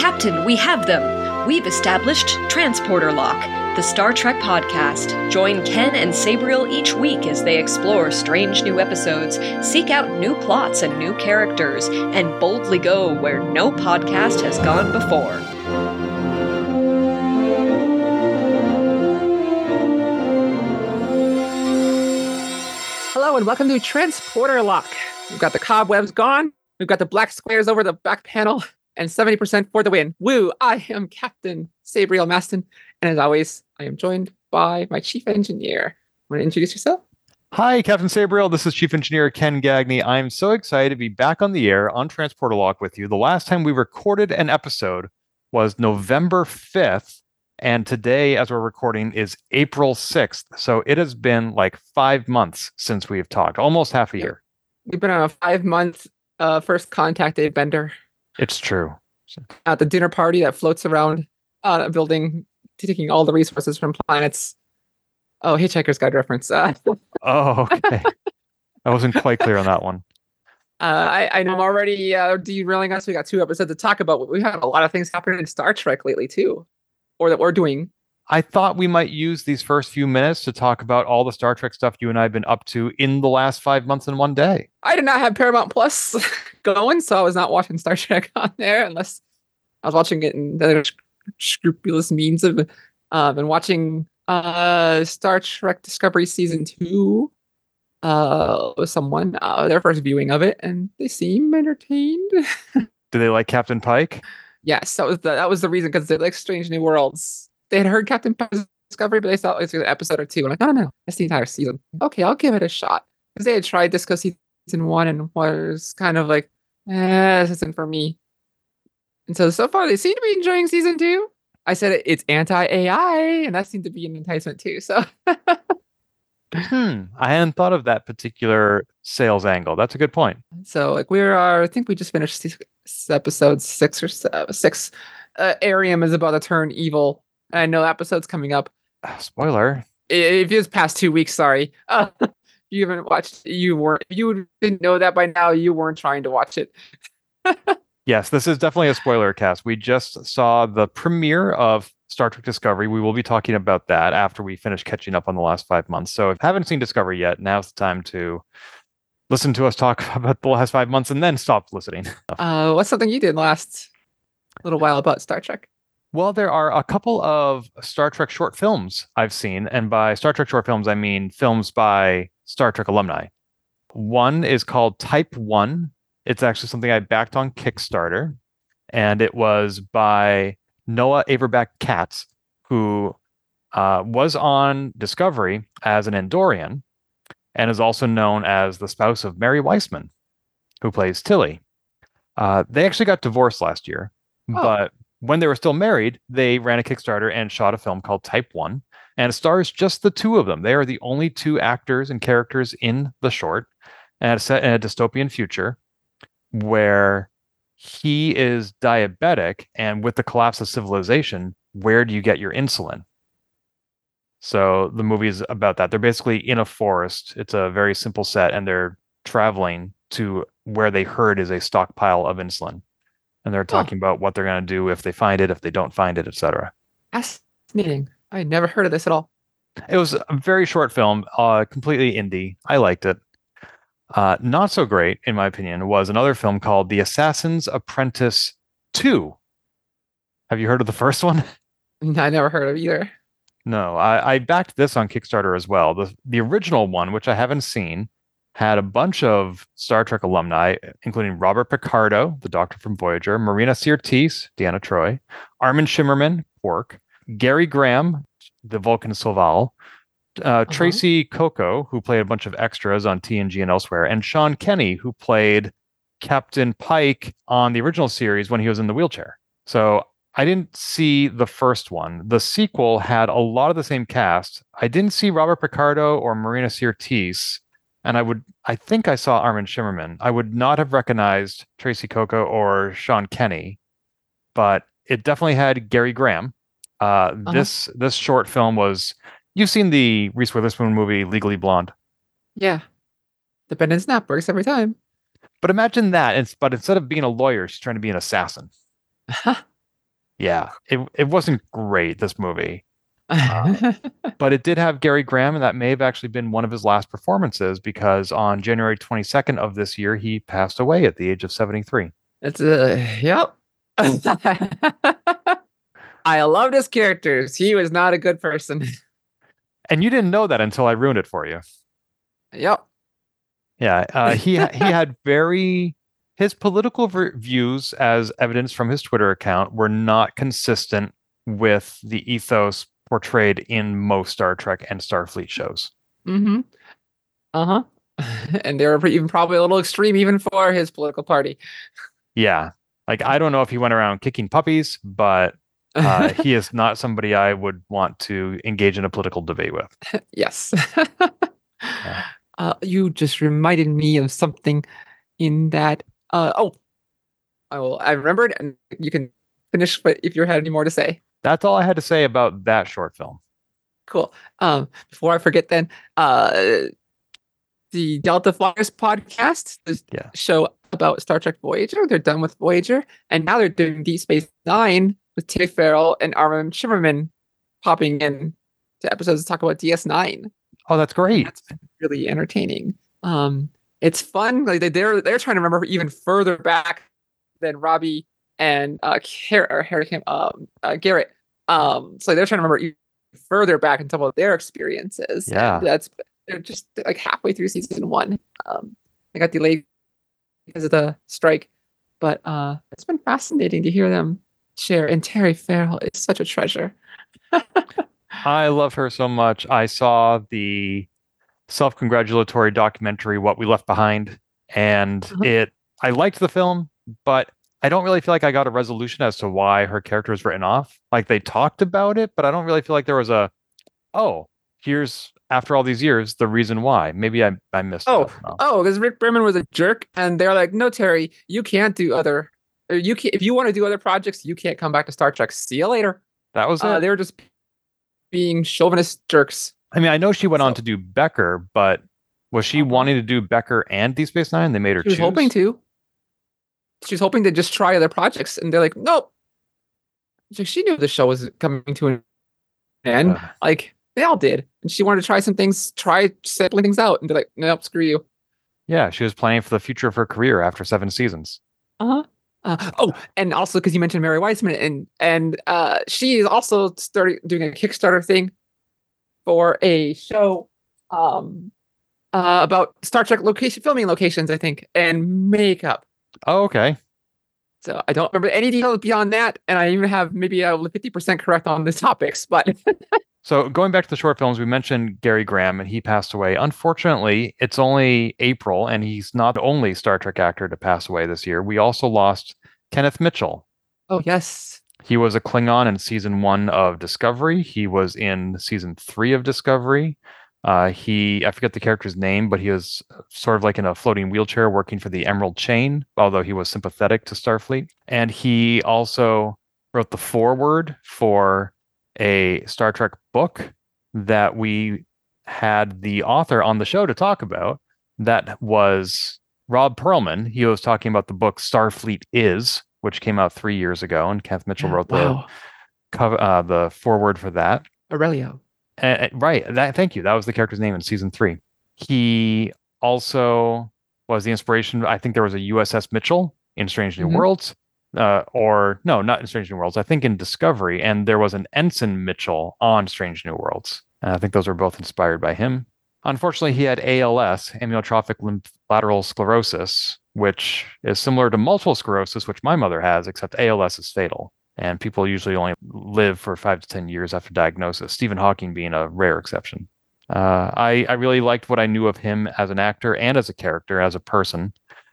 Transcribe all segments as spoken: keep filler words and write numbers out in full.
Captain, we have them! We've established Transporter Lock, the Star Trek podcast. Join Ken and Sabriel each week as they explore strange new episodes, seek out new plots and new characters, and boldly go where no podcast has gone before. Hello and welcome to Transporter Lock. We've got the cobwebs gone, we've got the black squares over the back panel, and seventy percent for the win. Woo! I am Captain Sabriel Maston, and as always, I am joined by my chief engineer. Want to introduce yourself? Hi, Captain Sabriel. This is Chief Engineer Ken Gagney. I'm so excited to be back on the air on Transporter Lock with you. The last time we recorded an episode was November fifth, and today, as we're recording, is April sixth. So it has been like five months since we have talked, almost half a year. We've been on a five-month uh, first contact Dave Bender. It's true. At the dinner party that floats around uh, a building, taking all the resources from planets. Oh, Hitchhiker's Guide reference. Uh, oh, okay. I wasn't quite clear on that one. Uh, I, I know I'm already uh, derailing us. We got two episodes to talk about. We've had a lot of things happening in Star Trek lately, too. Or that we're doing. I thought we might use these first few minutes to talk about all the Star Trek stuff you and I have been up to in the last five months in one day. I did not have Paramount Plus going, so I was not watching Star Trek on there unless I was watching it in other scrupulous means of. Uh, I've been watching uh, Star Trek Discovery Season two uh, with someone, uh, their first viewing of it, and they seem entertained. Do they like Captain Pike? Yes, that was the that was the reason, because they like Strange New Worlds. They had heard Captain Pike's Discovery, but they thought it was an episode or two. I'm like, no, no, no, that's the entire season. Okay, I'll give it a shot. Because they had tried Disco Season one and was kind of like, eh, this isn't for me. And so, so far, they seem to be enjoying Season two. I said it's anti-A I, and that seemed to be an enticement too, so. hmm, I hadn't thought of that particular sales angle. That's a good point. So, like, we are, I think we just finished six, episode six or seven, six. Uh, Arium is about to turn evil. I know the episode's coming up. Uh, spoiler. If it's past two weeks, sorry. Uh, you haven't watched, you weren't, if you didn't know that by now, you weren't trying to watch it. Yes, this is definitely a spoiler cast. We just saw the premiere of Star Trek Discovery. We will be talking about that after we finish catching up on the last five months. So if you haven't seen Discovery yet, now's the time to listen to us talk about the last five months and then stop listening. Uh, what's something you did last little while about Star Trek? Well, there are a couple of Star Trek short films I've seen. And by Star Trek short films, I mean films by Star Trek alumni. One is called Type one. It's actually something I backed on Kickstarter. And it was by Noah Averback Katz, who uh, was on Discovery as an Andorian and is also known as the spouse of Mary Weissman, who plays Tilly. Uh, they actually got divorced last year, oh. but when they were still married, they ran a Kickstarter and shot a film called Type one, and it stars just the two of them. They are the only two actors and characters in the short, and it's set in a dystopian future where he is diabetic, and with the collapse of civilization, where do you get your insulin? So the movie is about that. They're basically in a forest. It's a very simple set, and they're traveling to where they heard is a stockpile of insulin. And they're talking oh. about what they're going to do if they find it, if they don't find it, et cetera. Fascinating. I had never heard of this at all. It was a very short film, uh, completely indie. I liked it. Uh, not so great, in my opinion, was another film called The Assassin's Apprentice two. Have you heard of the first one? I never heard of either. No, I, I backed this on Kickstarter as well. The, the original one, which I haven't seen, had a bunch of Star Trek alumni, including Robert Picardo, the Doctor from Voyager, Marina Sirtis, Deanna Troi, Armin Shimmerman, Quark, Gary Graham, the Vulcan Silval, uh, uh-huh. Tracy Coco, who played a bunch of extras on T N G and elsewhere, and Sean Kenny, who played Captain Pike on the original series when he was in the wheelchair. So I didn't see the first one. The sequel had a lot of the same cast. I didn't see Robert Picardo or Marina Sirtis. And I would, I think I saw Armin Shimmerman. I would not have recognized Tracy Coco or Sean Kenny, but it definitely had Gary Graham. Uh, uh-huh. This this short film was, you've seen the Reese Witherspoon movie Legally Blonde. Yeah. The Bend Snap works every time. But imagine that, it's, but instead of being a lawyer, she's trying to be an assassin. Yeah, it it wasn't great, this movie. Uh, but it did have Gary Graham, and that may have actually been one of his last performances because on January twenty-second of this year, he passed away at the age of seventy-three. It's a yep. I loved his characters. He was not a good person. And you didn't know that until I ruined it for you. Yep. Yeah, uh, he he had very his political ver- views, as evidenced from his Twitter account, were not consistent with the ethos portrayed in most Star Trek and Starfleet shows. Mm-hmm. Uh-huh. And they were even probably a little extreme even for his political party. Yeah. Like, I don't know if he went around kicking puppies, but uh, he is not somebody I would want to engage in a political debate with. Yes. Yeah. Uh, you just reminded me of something in that. Uh, oh, I will. I remembered, and you can finish. But if you had any more to say, That's all I had to say about that short film. cool. Um, before I forget, then, uh, the Delta Flyers podcast, the Yeah. show about Star Trek Voyager. They're done with Voyager, and now they're doing Deep Space Nine with Terry Farrell and Armin Shimmerman popping in to episodes to talk about D S nine. Oh, that's great. That's been really entertaining. Um, it's fun. Like they, they're they're trying to remember even further back than Robbie and uh, Har- or Harry Kim, um, uh, Garrett. Um, so they're trying to remember even further back and talk about their experiences. Yeah. And that's they're just like halfway through season one. Um, they got delayed because of the strike, but uh, it's been fascinating to hear them share. And Terry Farrell is such a treasure. I love her so much. I saw the self-congratulatory documentary What We Left Behind, and Uh-huh. it I liked the film, but I don't really feel like I got a resolution as to why her character was written off. Like, they talked about it, but I don't really feel like there was a, oh, here's, after all these years, the reason why. Maybe I, I missed Oh, it. I don't know. oh, because Rick Berman was a jerk, and they're like, "No, Terry, you can't do other. Or you can if you want to do other projects, you can't come back to Star Trek. See you later." That was Uh, it. they were just being chauvinist jerks. I mean, I know she went on So- to do Becker, but was she Uh-huh. wanting to do Becker and Deep Space Nine? They made her She was choose. hoping to. She was hoping to just try other projects, and they're like, "Nope." So she knew the show was coming to an end. Ugh. Like they all did, and she wanted to try some things, try settling things out, and they're like, "Nope, screw you." Yeah, she was planning for the future of her career after seven seasons. Uh-huh. Uh, oh, and also because you mentioned Mary Weissman, and and uh, she is also starting doing a Kickstarter thing for a show um, uh, about Star Trek location filming locations, I think, and makeup. Oh, okay. So I don't remember any details beyond that, and I even have maybe uh, fifty percent correct on the topics. But So going back to the short films, we mentioned Gary Graham, and he passed away. Unfortunately, it's only April, and he's not the only Star Trek actor to pass away this year. We also lost Kenneth Mitchell. oh yes, He was a Klingon in season one of Discovery. He was in season three of Discovery. Uh, he, I forget the character's name, but he was sort of like in a floating wheelchair working for the Emerald Chain, although he was sympathetic to Starfleet. And he also wrote the foreword for a Star Trek book that we had the author on the show to talk about. That was Rob Perlman. He was talking about the book Starfleet Is, which came out three years ago, and Kenneth Mitchell wrote the wow, cover, uh, the foreword for that. Aurelio. Uh, right. That, thank you. That was the character's name in season three. He also was the inspiration. I think there was a U S S Mitchell in Strange New Mhm. Worlds, uh, or no, not in Strange New Worlds. I think in Discovery, and there was an Ensign Mitchell on Strange New Worlds. And I think those were both inspired by him. Unfortunately, he had A L S, amyotrophic lateral sclerosis, which is similar to multiple sclerosis, which my mother has, except A L S is fatal. And people usually only live for five to ten years after diagnosis, Stephen Hawking being a rare exception. Uh, I, I really liked what I knew of him as an actor and as a character, as a person.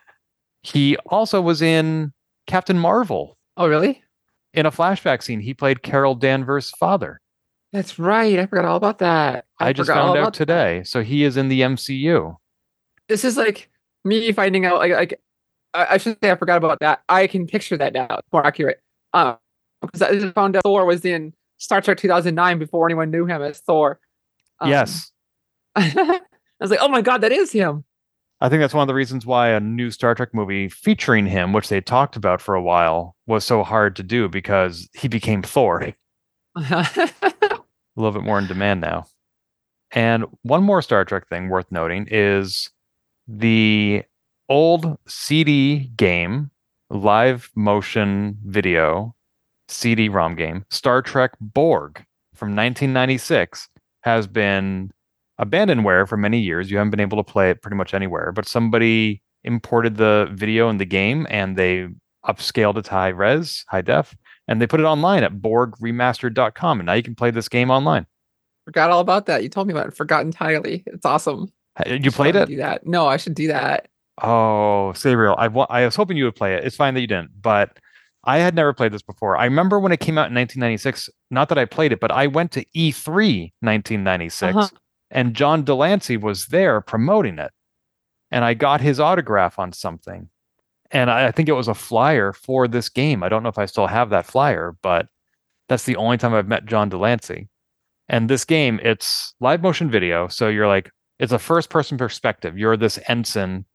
He also was in Captain Marvel. Oh really? In a flashback scene, he played Carol Danvers' father. That's right. I forgot all about that. I, just forgot all found out about that. today. So he is in the M C U. This is like me finding out. Like, like I, I shouldn't say I forgot about that. I can picture that now. It's more accurate. Um, because I just found out Thor was in Star Trek two thousand nine before anyone knew him as Thor. Um, Yes. I was like, oh my god, that is him. I think that's one of the reasons why a new Star Trek movie featuring him, which they talked about for a while, was so hard to do because he became Thor. A little bit more in demand now. And one more Star Trek thing worth noting is the old C D game, live motion video, C D ROM game, Star Trek Borg from nineteen ninety-six has been abandonware for many years. You haven't been able to play it pretty much anywhere, but somebody imported the video in the game and they upscaled it to high res, high def, and they put it online at borg remastered dot com. And now you can play this game online. Forgot all about that. You told me about it. Forgot entirely. It's awesome. You played it? Do that. No, I should do that. Oh, Sabriel, I, wa- I was hoping you would play it. It's fine that you didn't, but I had never played this before. I remember when it came out in nineteen ninety-six, not that I played it, but I went to E three nineteen ninety-six. Uh-huh. And John Delancey was there promoting it. And I got his autograph on something. And I, I think it was a flyer for this game. I don't know if I still have that flyer, but that's the only time I've met John Delancey. And this game, it's live motion video. So you're like, it's a first person perspective. You're this ensign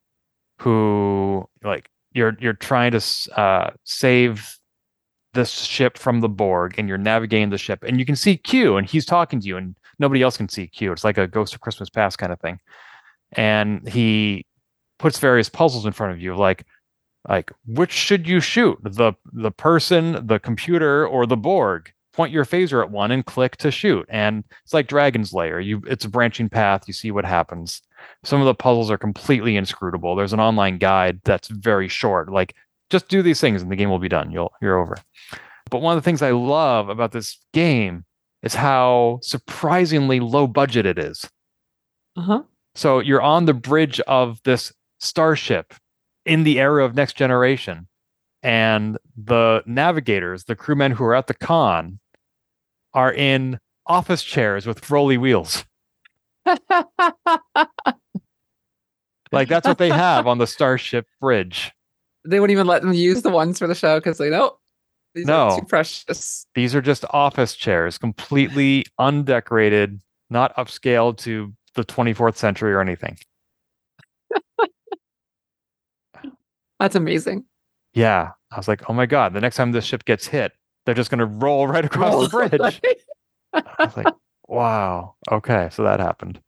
who, like, you're you're trying to uh, save this ship from the Borg, and you're navigating the ship. And you can see Q, and he's talking to you, and nobody else can see Q. It's like a Ghost of Christmas Past kind of thing. And he puts various puzzles in front of you, like, like which should you shoot? The the person, the computer, or the Borg? Point your phaser at one and click to shoot. And it's like Dragon's Lair. You, it's a branching path. You see what happens. Some of the puzzles are completely inscrutable. There's an online guide that's very short. Like, just do these things and the game will be done. You'll you're over. But one of the things I love about this game is how surprisingly low budget it is. Uh-huh. So you're on the bridge of this starship in the era of Next Generation, and the navigators, the crewmen who are at the con, are in office chairs with rolly wheels. Like, that's what they have on the Starship bridge. They wouldn't even let them use the ones for the show because they know these no, are too precious. These are just office chairs, completely undecorated, not upscaled to the twenty-fourth century or anything. That's amazing. Yeah. I was like, oh my God, the next time this ship gets hit, they're just going to roll right across roll. the bridge. I was like, wow. Okay. So that happened.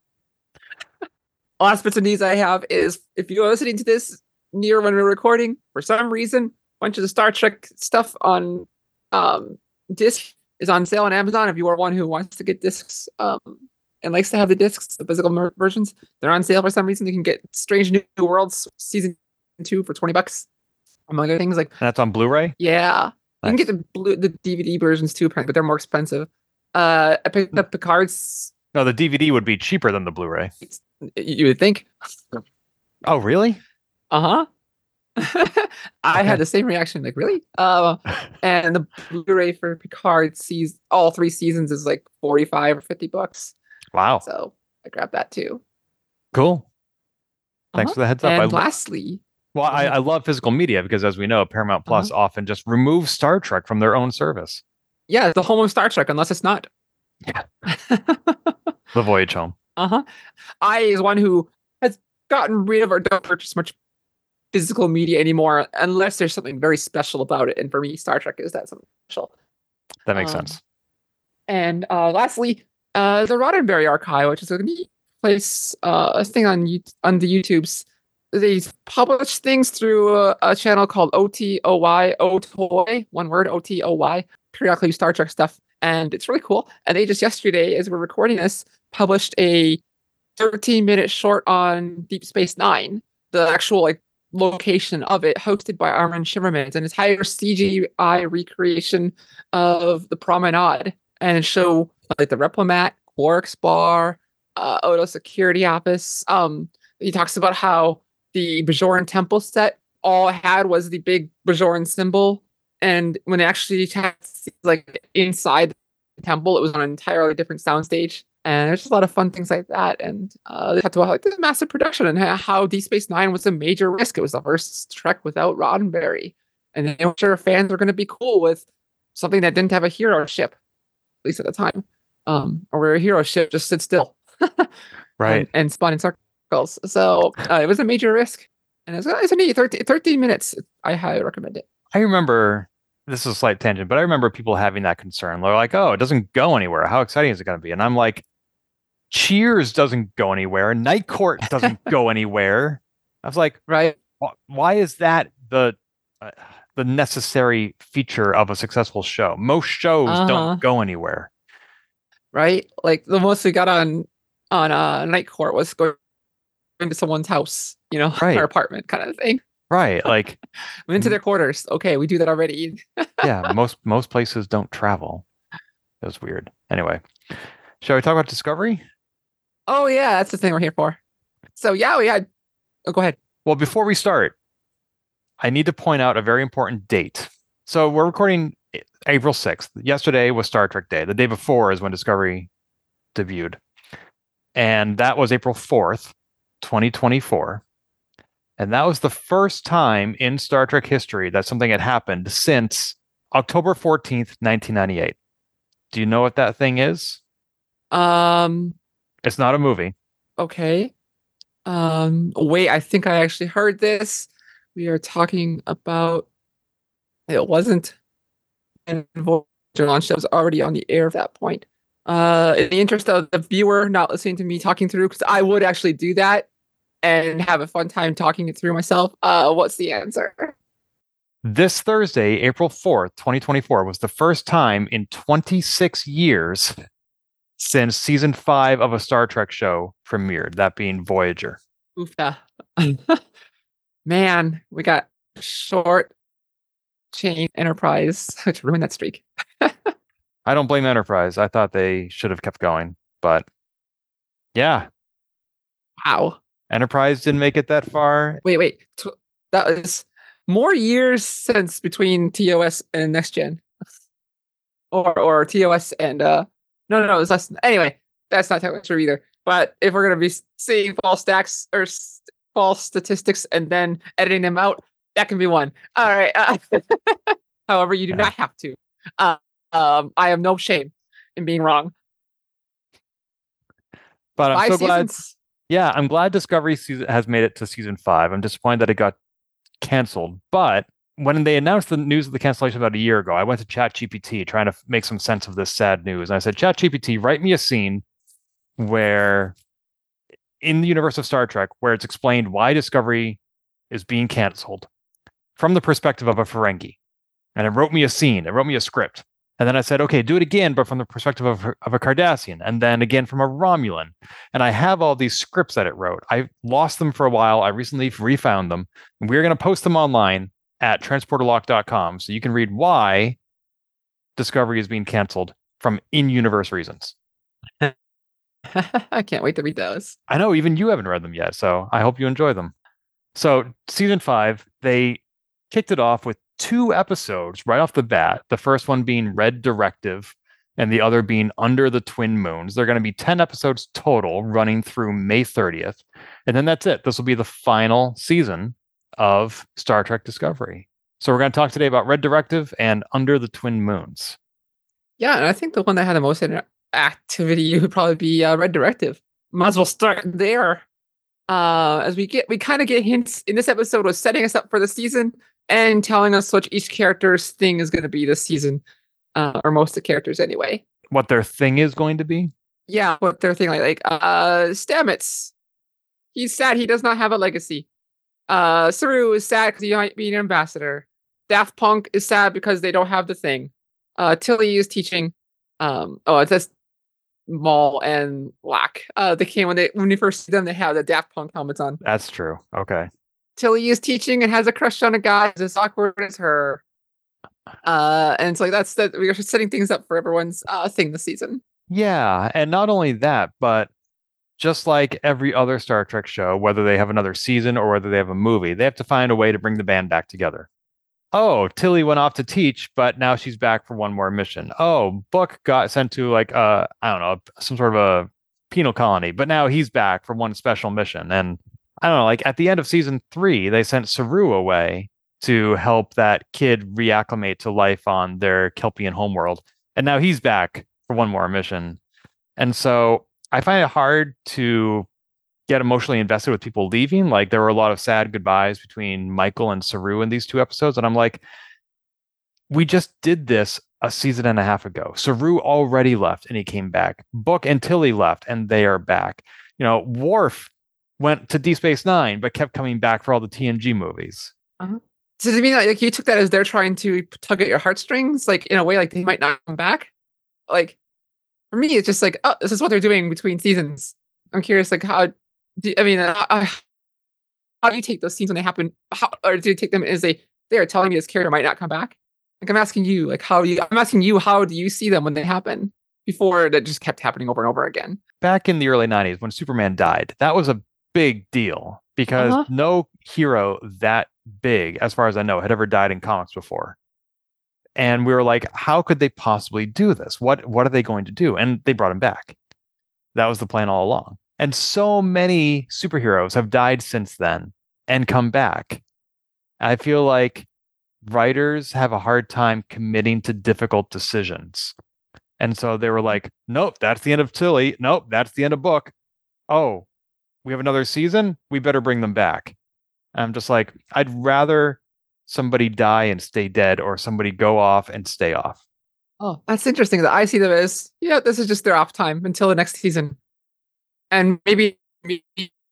Last bits of news I have is if you're listening to this near when we're recording, for some reason, a bunch of the Star Trek stuff on um, disc is on sale on Amazon. If you are one who wants to get discs um, and likes to have the discs, the physical mer- versions, they're on sale for some reason. You can get Strange New Worlds season two for twenty bucks. Among other things, like and that's on Blu-ray. Yeah, nice. You can get the blue, the D V D versions too, but they're more expensive. Uh, I picked up Picard's. No, the D V D would be cheaper than the Blu-ray. You would think. Oh, really? Uh huh. I okay. had the same reaction. Like, really? Uh, and the Blu-ray for Picard sees all three seasons is like forty-five or fifty bucks. Wow. So I grabbed that too. Cool. Thanks uh-huh. for the heads up. And I lastly. Well, I, I love physical media because, as we know, Paramount Plus uh-huh. often just removes Star Trek from their own service. Yeah, it's the home of Star Trek, unless it's not. Yeah. The Voyage Home. Uh-huh. I, as one who has gotten rid of or don't purchase much physical media anymore, unless there's something very special about it. And for me, Star Trek is that something special. That makes um, sense. And uh, lastly, uh, the Roddenberry Archive, which is a neat place, uh, a thing on, on the YouTubes. They publish things through a, a channel called O T O Y, O T O Y, one word, O T O Y, periodically Star Trek stuff. And it's really cool. And they just yesterday, as we're recording this, published a thirteen minute short on Deep Space Nine, the actual like location of it, hosted by Armin Shimmerman. It's an entire C G I recreation of the promenade and show like the Replimat, Quark's Bar, uh, Odo Security Office. Um, he talks about how the Bajoran temple set all it had was the big Bajoran symbol, and when it actually had like inside the temple, it was on an entirely different soundstage. And there's just a lot of fun things like that. And uh, they talked about like this massive production and how Deep Space Nine was a major risk. It was the first Trek without Roddenberry, and they were sure fans were going to be cool with something that didn't have a hero ship, at least at the time, um, or where a hero ship just stood still, right, and, and spun in circles. girls. So uh, it was a major risk, and it's it's only thirteen, thirteen minutes. I highly recommend it. I remember, this is a slight tangent, but I remember people having that concern. They're like, oh, it doesn't go anywhere. How exciting is it going to be? And I'm like, Cheers doesn't go anywhere. Night Court doesn't go anywhere. I was like, Right. why is that the uh, the necessary feature of a successful show? Most shows Uh-huh. don't go anywhere. Right? Like the most we got on on uh, Night Court was going to someone's house, you know, Right. or apartment kind of thing. Right. Like Went into their quarters. Okay, we do that already. yeah, most most places don't travel. It was weird. Anyway, shall we talk about Discovery? Oh yeah, that's the thing we're here for. So yeah, we had. Oh, go ahead. Well, before we start, I need to point out a very important date. So we're recording April sixth. Yesterday was Star Trek Day. The day before is when Discovery debuted. And that was April fourth, twenty twenty-four. And that was the first time in Star Trek history that something had happened since October fourteenth, nineteen ninety-eight. Do you know what that thing is? Um. It's not a movie. Okay. Um. Wait, I think I actually heard this. We are talking about. It wasn't. And Voyager launch that was already on the air at that point. Uh, in the interest of the viewer not listening to me talking through, because I would actually do that and have a fun time talking it through myself. Uh, what's the answer? This Thursday, April fourth, twenty twenty-four, was the first time in twenty-six years since season five of a Star Trek show premiered, that being Voyager. Oofta. Man, we got short chain Enterprise to ruin that streak. I don't blame Enterprise. I thought they should have kept going, but yeah. Wow. Enterprise didn't make it that far. Wait, wait. Tw- that was more years since between T O S and Next Gen. Or or T O S and uh no no no, it's less. Anyway, that's not technically true either. But if we're gonna be seeing false stacks or st- false statistics and then editing them out, that can be one. All right. Uh, however, you do Yeah. not have to. Uh, um, I have no shame in being wrong. But I'm Five so glad. seasons. Yeah, I'm glad Discovery season has made it to season five. I'm disappointed that it got canceled. But when they announced the news of the cancellation about a year ago, I went to ChatGPT trying to make some sense of this sad news. And I said, ChatGPT, write me a scene where in the universe of Star Trek, where it's explained why Discovery is being canceled from the perspective of a Ferengi. And it wrote me a scene. It wrote me a script. And then I said, okay, do it again, but from the perspective of, of a Cardassian, and then again from a Romulan. And I have all these scripts that it wrote. I lost them for a while. I recently refound them. And we're going to post them online at transporter lock dot com so you can read why Discovery is being canceled from in-universe reasons. I can't wait to read those. I know even you haven't read them yet, so I hope you enjoy them. So season five, they kicked it off with two episodes right off the bat. The first one being Red Directive and the other being Under the Twin Moons. They're going to be ten episodes total running through May thirtieth. And then that's it. This will be the final season of Star Trek Discovery. So we're going to talk today about Red Directive and Under the Twin Moons. Yeah, and I think the one that had the most inter- activity would probably be uh, Red Directive. Might as well start there. Uh, as we get, we kind of get hints in this episode was setting us up for the season and telling us what each character's thing is going to be this season, uh, or most of the characters anyway. What their thing is going to be? Yeah, what their thing like, like uh, Stamets. He's sad he does not have a legacy. Uh, Saru is sad because he might be an ambassador. Daft Punk is sad because they don't have the thing. Uh, Tilly is teaching. Um, oh, it's just Maul and Lack. Uh, they came when they when you first see them, they have the Daft Punk helmets on. That's true. Okay. Tilly is teaching and has a crush on a guy as awkward as her. Uh, and it's like that's that we are setting things up for everyone's uh thing this season. Yeah, and not only that, but just like every other Star Trek show, whether they have another season or whether they have a movie, they have to find a way to bring the band back together. Oh, Tilly went off to teach, but now she's back for one more mission. Oh, Book got sent to like uh I don't know, some sort of a penal colony, but now he's back for one special mission. And I don't know, like at the end of season three, they sent Saru away to help that kid reacclimate to life on their Kelpian homeworld. And now he's back for one more mission. And so I find it hard to get emotionally invested with people leaving. Like there were a lot of sad goodbyes between Michael and Saru in these two episodes. And I'm like, we just did this a season and a half ago. Saru already left and he came back. Book and Tilly left and they are back. You know, Worf went to Deep Space Nine, but kept coming back for all the T N G movies. Uh-huh. So does it mean like you took that as they're trying to tug at your heartstrings, like in a way, like they might not come back? Like for me, it's just like, oh, this is what they're doing between seasons. I'm curious, like how? Do, I mean, uh, uh, how do you take those scenes when they happen? How, or do you take them as they they are telling me this character might not come back? Like I'm asking you, like how do you? I'm asking you, how do you see them when they happen? Before that just kept happening over and over again. Back in the early nineties, when Superman died, that was a big deal because Uh-huh. no hero that big, as far as I know, had ever died in comics before. And we were like, how could they possibly do this? What what are they going to do? And they brought him back. That was the plan all along. And so many superheroes have died since then and come back. I feel like writers have a hard time committing to difficult decisions. And so they were like, nope, that's the end of Tilly. Nope, that's the end of Book. Oh, we have another season? We better bring them back. I'm just like, I'd rather somebody die and stay dead or somebody go off and stay off. Oh, that's interesting. That I see them as, yeah, this is just their off time until the next season. And maybe being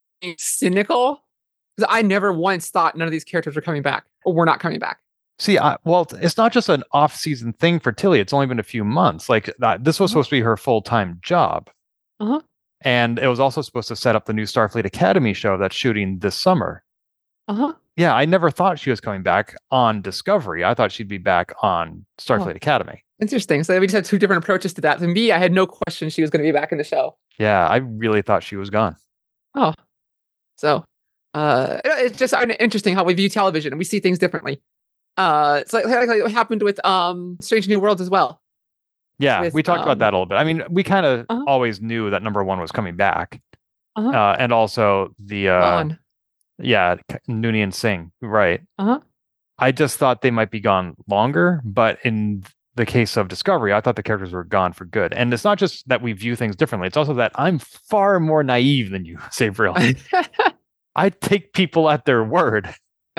cynical, because I never once thought none of these characters were coming back or were not coming back. See, I, well, it's not just an off-season thing for Tilly. It's only been a few months. Like that, this was Uh-huh. supposed to be her full-time job. Uh-huh. And it was also supposed to set up the new Starfleet Academy show that's shooting this summer. Uh-huh. Yeah, I never thought she was coming back on Discovery. I thought she'd be back on Starfleet Oh. Academy. Interesting. So we just had two different approaches to that. To me, I had no question she was going to be back in the show. Yeah, I really thought she was gone. Oh, so uh, it's just interesting how we view television and we see things differently. Uh, it's like, like what happened with um, Strange New Worlds as well. Yeah, With, we talked um, about that a little bit. I mean, we kind of Uh-huh. always knew that number one was coming back. Uh-huh. Uh, and also the, uh, On. yeah, Noonien Singh, right. Uh-huh. I just thought they might be gone longer, but in the case of Discovery, I thought the characters were gone for good. And it's not just that we view things differently. It's also that I'm far more naive than you, Sabriel. I take people at their word.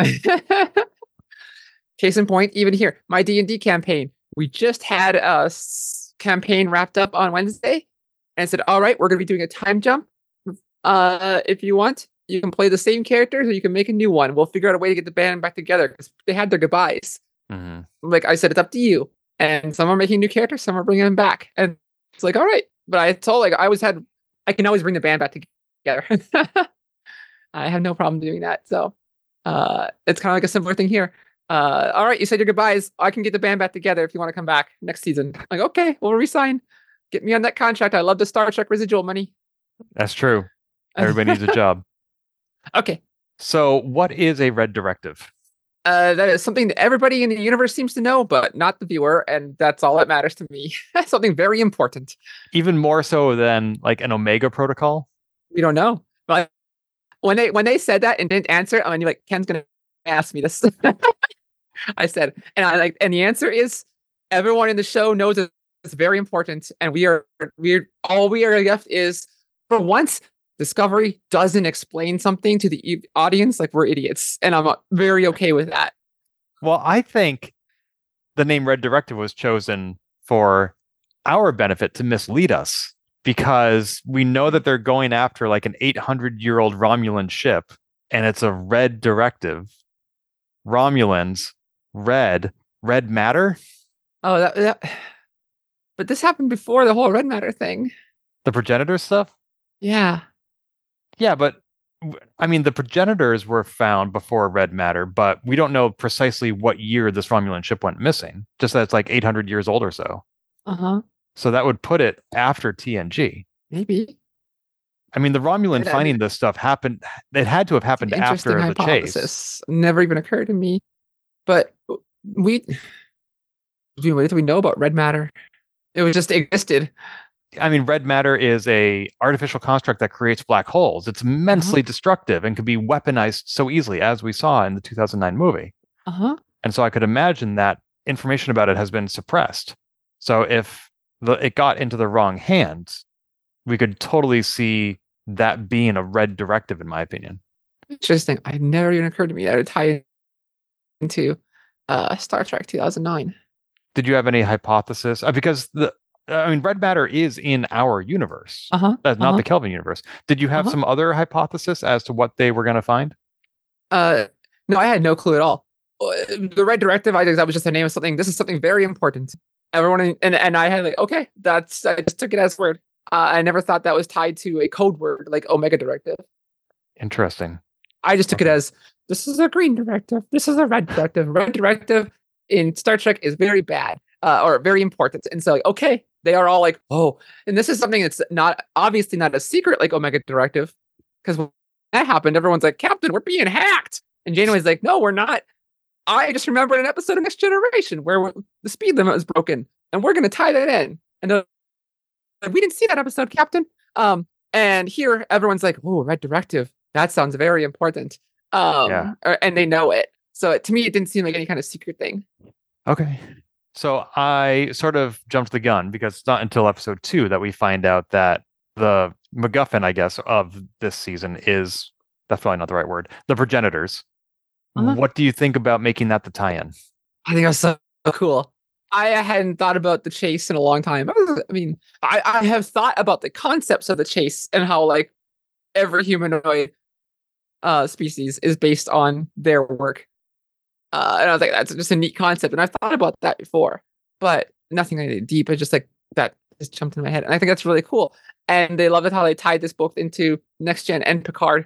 Case in point, even here, my D and D campaign. We just had a s- campaign wrapped up on Wednesday, and said, "All right, we're going to be doing a time jump. Uh, if you want, you can play the same characters, or you can make a new one. We'll figure out a way to get the band back together because they had their goodbyes." Mm-hmm. Like I said, it's up to you. And some are making new characters, some are bringing them back, and it's like, all right. But I told like I always had, I can always bring the band back together. I have no problem doing that. So uh, it's kind of like a similar thing here. Uh, all right, you said your goodbyes. I can get the band back together if you want to come back next season. Like, okay, we'll resign. Get me on that contract. I love the Star Trek residual money. That's true. Everybody needs a job. Okay. So what is a red directive? Uh, that is something that everybody in the universe seems to know, but not the viewer, and that's all that matters to me. That's something very important. Even more so than like an Omega protocol? We don't know. But when they when they said that and didn't answer, I mean, like Ken's gonna ask me this. I said, and I like, and the answer is everyone in the show knows it's very important, and we are we're all we are left is for once. Discovery doesn't explain something to the audience like we're idiots, and I'm very okay with that. Well, I think the name Red Directive was chosen for our benefit to mislead us because we know that they're going after like an eight hundred year old Romulan ship and it's a red directive. Romulans, red, red matter. Oh, that, that but this happened before the whole red matter thing. The progenitor stuff? Yeah. Yeah, but I mean, the progenitors were found before red matter, but we don't know precisely what year this Romulan ship went missing. Just that it's like eight hundred years old or so. Uh-huh. So that would put it after T N G. Maybe. I mean, the Romulan Yeah, finding this stuff happened. It had to have happened Interesting after the chase. hypothesis. Never even occurred to me. But we, dude, what did we know about red matter? It was just existed. I mean, red matter is a artificial construct that creates black holes. It's immensely uh-huh. destructive and can be weaponized so easily, as we saw in the two thousand nine movie. Uh-huh. And so I could imagine that information about it has been suppressed. So if the, it got into the wrong hands, we could totally see that being a red directive, in my opinion. Interesting. It never even occurred to me that it would tie into uh, Star Trek two thousand nine. Did you have any hypothesis? Uh, because the I mean, red matter is in our universe, Uh-huh. uh, not uh-huh. the Kelvin universe. Did you have Uh-huh. some other hypothesis as to what they were going to find? Uh, no, I had no clue at all. The red directive, I think that was just the name of something. This is something very important. Everyone, and, and I had like, okay, that's, I just took it as word. Uh, I never thought that was tied to a code word like Omega Directive. Interesting. I just took Okay. it as, this is a green directive. This is a red directive. Red directive in Star Trek is very bad uh, or very important. And so, like, okay, they are all like, oh, and this is something that's not obviously not a secret like Omega Directive. Because when that happened, everyone's like, Captain, we're being hacked. And Janeway's like, no, we're not. I just remembered an episode of Next Generation where the speed limit was broken, and we're going to tie that in. And they're like, we didn't see that episode, Captain. Um, and here everyone's like, oh, red directive. That sounds very important. Um, Yeah. or- and they know it. So to me, it didn't seem like any kind of secret thing. Okay. So I sort of jumped the gun because it's not until episode two that we find out that the MacGuffin, I guess, of this season is, that's probably not the right word, the progenitors. Uh-huh. What do you think about making that the tie-in? I think that's so cool. I hadn't thought about the chase in a long time. I mean, I, I have thought about the concepts of the chase and how like every humanoid uh, species is based on their work. Uh, and I was like, that's just a neat concept. And I've thought about that before, but nothing really deep. It's just like that just jumped in my head. And I think that's really cool. And they love it how they tied this book into Next Gen and Picard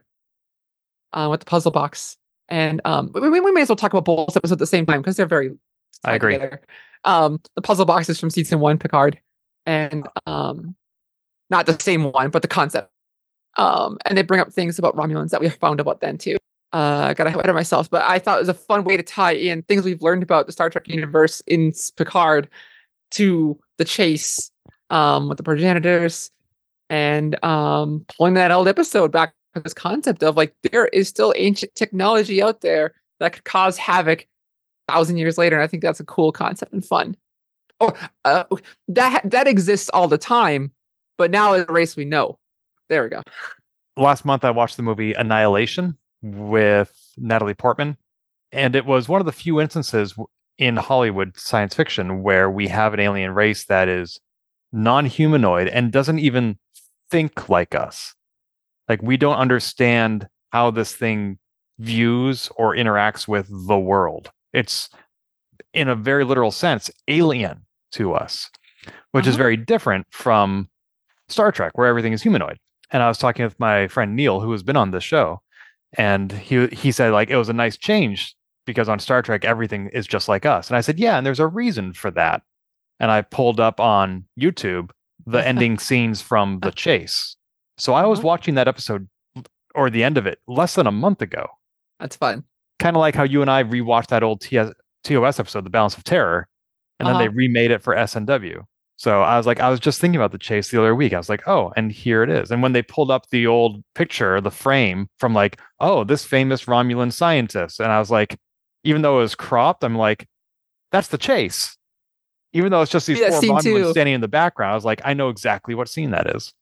uh, with the puzzle box. And um, we, we may as well talk about both episodes at the same time because they're very I agree. together. Um, the puzzle box is from season one, Picard, and um, not the same one, but the concept. Um, and they bring up things about Romulans that we found about then too. Uh, I got ahead of myself, but I thought it was a fun way to tie in things we've learned about the Star Trek universe in Picard to the chase um, with the progenitors and um, pulling that old episode back to this concept of like there is still ancient technology out there that could cause havoc a thousand years later. And I think that's a cool concept and fun. Or uh, that that exists all the time, but now as a race we know. There we go. Last month I watched the movie Annihilation with Natalie Portman, and it was one of the few instances in Hollywood science fiction where we have an alien race that is non-humanoid and doesn't even think like us. Like, we don't understand how this thing views or interacts with the world. It's, in a very literal sense, alien to us, which uh-huh. is very different from Star Trek, where everything is humanoid. And I was talking with my friend Neil, who has been on this show, and he he said, like, it was a nice change because on Star Trek, everything is just like us. And I said, yeah, and there's a reason for that. And I pulled up on YouTube the ending scenes from The Chase. So I was watching that episode, or the end of it, less than a month ago. That's fun. Kind of like how you and I rewatched that old T O S episode, The Balance of Terror, and then uh-huh. they remade it for S N W. So I was like, I was just thinking about The Chase the other week. I was like, oh, and here it is. And when they pulled up the old picture, the frame from like, oh, this famous Romulan scientist. And I was like, even though it was cropped, I'm like, that's The Chase. Even though it's just these yeah, four Romulans too. standing in the background, I was like, I know exactly what scene that is.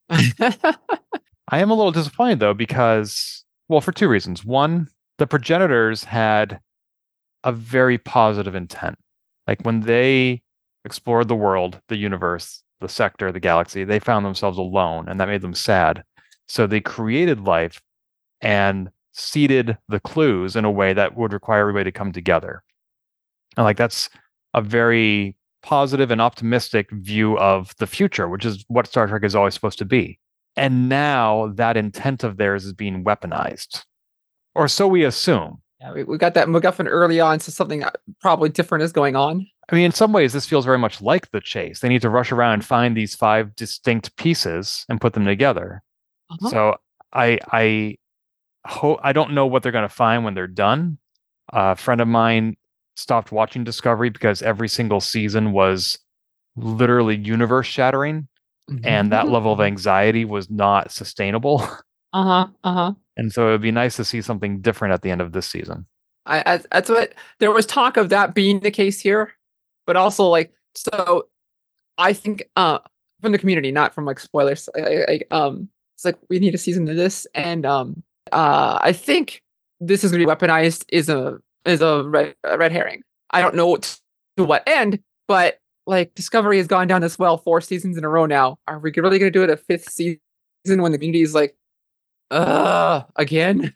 I am a little disappointed, though, because, well, for two reasons. One, the progenitors had a very positive intent. Like, when they explored the world, the universe, the sector, the galaxy, they found themselves alone, and that made them sad. So they created life and seeded the clues in a way that would require everybody to come together. And like, that's a very positive and optimistic view of the future, which is what Star Trek is always supposed to be. And now that intent of theirs is being weaponized, or so we assume. Yeah, we, we got that MacGuffin early on, so something probably different is going on. I mean, in some ways, this feels very much like The Chase. They need to rush around and find these five distinct pieces and put them together. Uh-huh. So I I hope I don't know what they're going to find when they're done. Uh, a friend of mine stopped watching Discovery because every single season was literally universe shattering, mm-hmm. and that level of anxiety was not sustainable. Uh huh. Uh huh. And so it would be nice to see something different at the end of this season. I, I that's what there was talk of that being the case here, but also like so. I think uh from the community, not from like spoilers. I, I, um, It's like we need a season of this, and um, uh, I think this is going to be weaponized. Is a is a red a red herring. I don't know what, to what end, but like Discovery has gone down this well four seasons in a row now. Are we really going to do it a fifth season when the community is like, uh, again?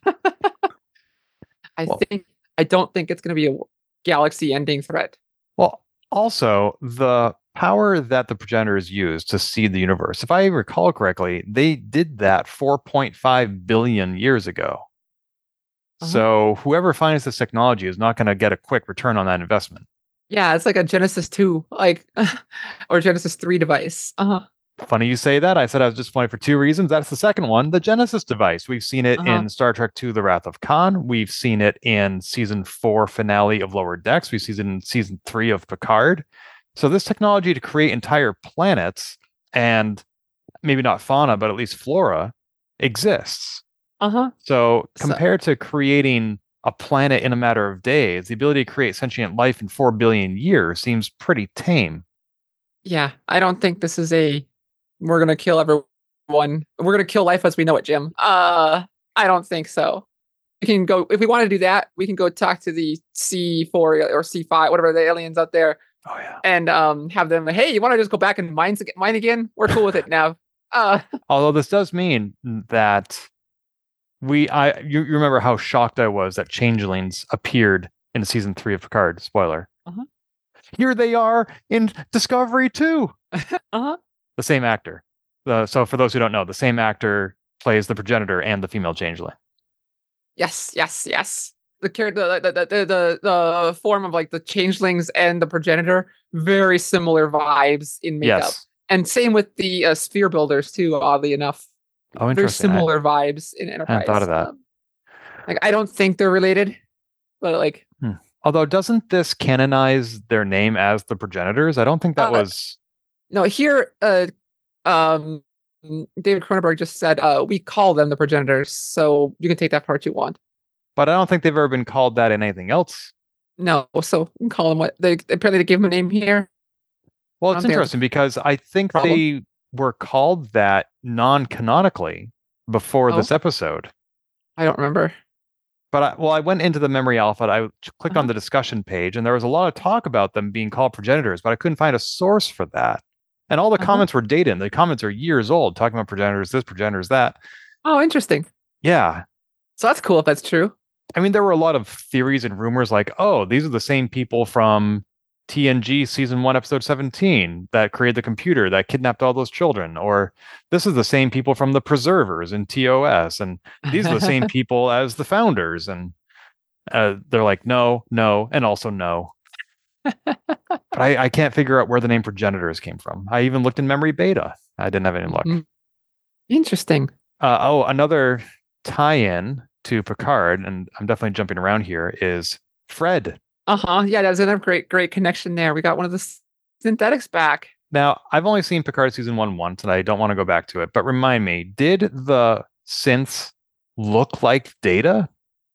I Well, think I don't think it's going to be a galaxy-ending threat. Well, also the power that the progenitors used to seed the universe, if I recall correctly, they did that four point five billion years ago. Uh-huh. So whoever finds this technology is not going to get a quick return on that investment. Yeah, it's like a Genesis two, like, or Genesis three device. Uh-huh. Funny you say that. I said I was disappointed for two reasons. That's the second one, the Genesis device. We've seen it Uh-huh. in Star Trek two, The Wrath of Khan. We've seen it in season four finale of Lower Decks. We've seen it in season three of Picard. So this technology to create entire planets and maybe not fauna, but at least flora exists. Uh-huh. So So- compared to creating a planet in a matter of days, the ability to create sentient life in four billion years seems pretty tame. Yeah, I don't think this is a we're gonna kill everyone. We're gonna kill life as we know it, Jim. Uh, I don't think so. We can go if we want to do that. We can go talk to the C four or C five, whatever the aliens out there, Oh yeah. and um, have them. Hey, you want to just go back and mine mine again? We're cool with it now. Uh, Although this does mean that we, I, you, you remember how shocked I was that changelings appeared in season three of Picard. Spoiler. Uh-huh. Here they are in Discovery two. uh-huh. The same actor. Uh, so for those who don't know, the same actor plays the progenitor and the female changeling. Yes, yes, yes. The character, the the, the the the form of like the changelings and the progenitor, very similar vibes in makeup. Yes. And same with the uh, sphere builders too. Oddly enough, Oh, very interesting. I- similar vibes in Enterprise. thought of that. Um, like I don't think they're related, but like Although, doesn't this canonize their name as the progenitors? I don't think that Uh, was. no. Here, uh, um, David Cronenberg just said uh, we call them the progenitors, so you can take that part you want. But I don't think they've ever been called that in anything else. No, so you can call them what they apparently they gave them a name here. Well, I it's don't think interesting because I think Problem? they were called that non-canonically before Oh. this episode. I don't remember. But I, well, I went into the memory alpha. I clicked on Uh-huh. the discussion page, and there was a lot of talk about them being called progenitors, but I couldn't find a source for that. And all the Uh-huh. comments were dated. The comments are years old, talking about progenitors, this, progenitors, that. Oh, interesting. Yeah. So that's cool if that's true. I mean, there were a lot of theories and rumors like, oh, these are the same people from T N G season one, episode seventeen that created the computer that kidnapped all those children. Or this is the same people from the Preservers in T O S. And these are the same people as the founders. And uh, they're like, no, no, and also no. But I, I can't figure out where the name progenitors came from. I even looked in memory beta. I didn't have any luck. Mhm. Interesting. Uh, oh, another tie-in to Picard, and I'm definitely jumping around here, is Fred. Uh huh. Yeah, that's another great, great connection there. We got one of the s- synthetics back. Now, I've only seen Picard season one once, and I don't want to go back to it, but remind me, did the synths look like Data?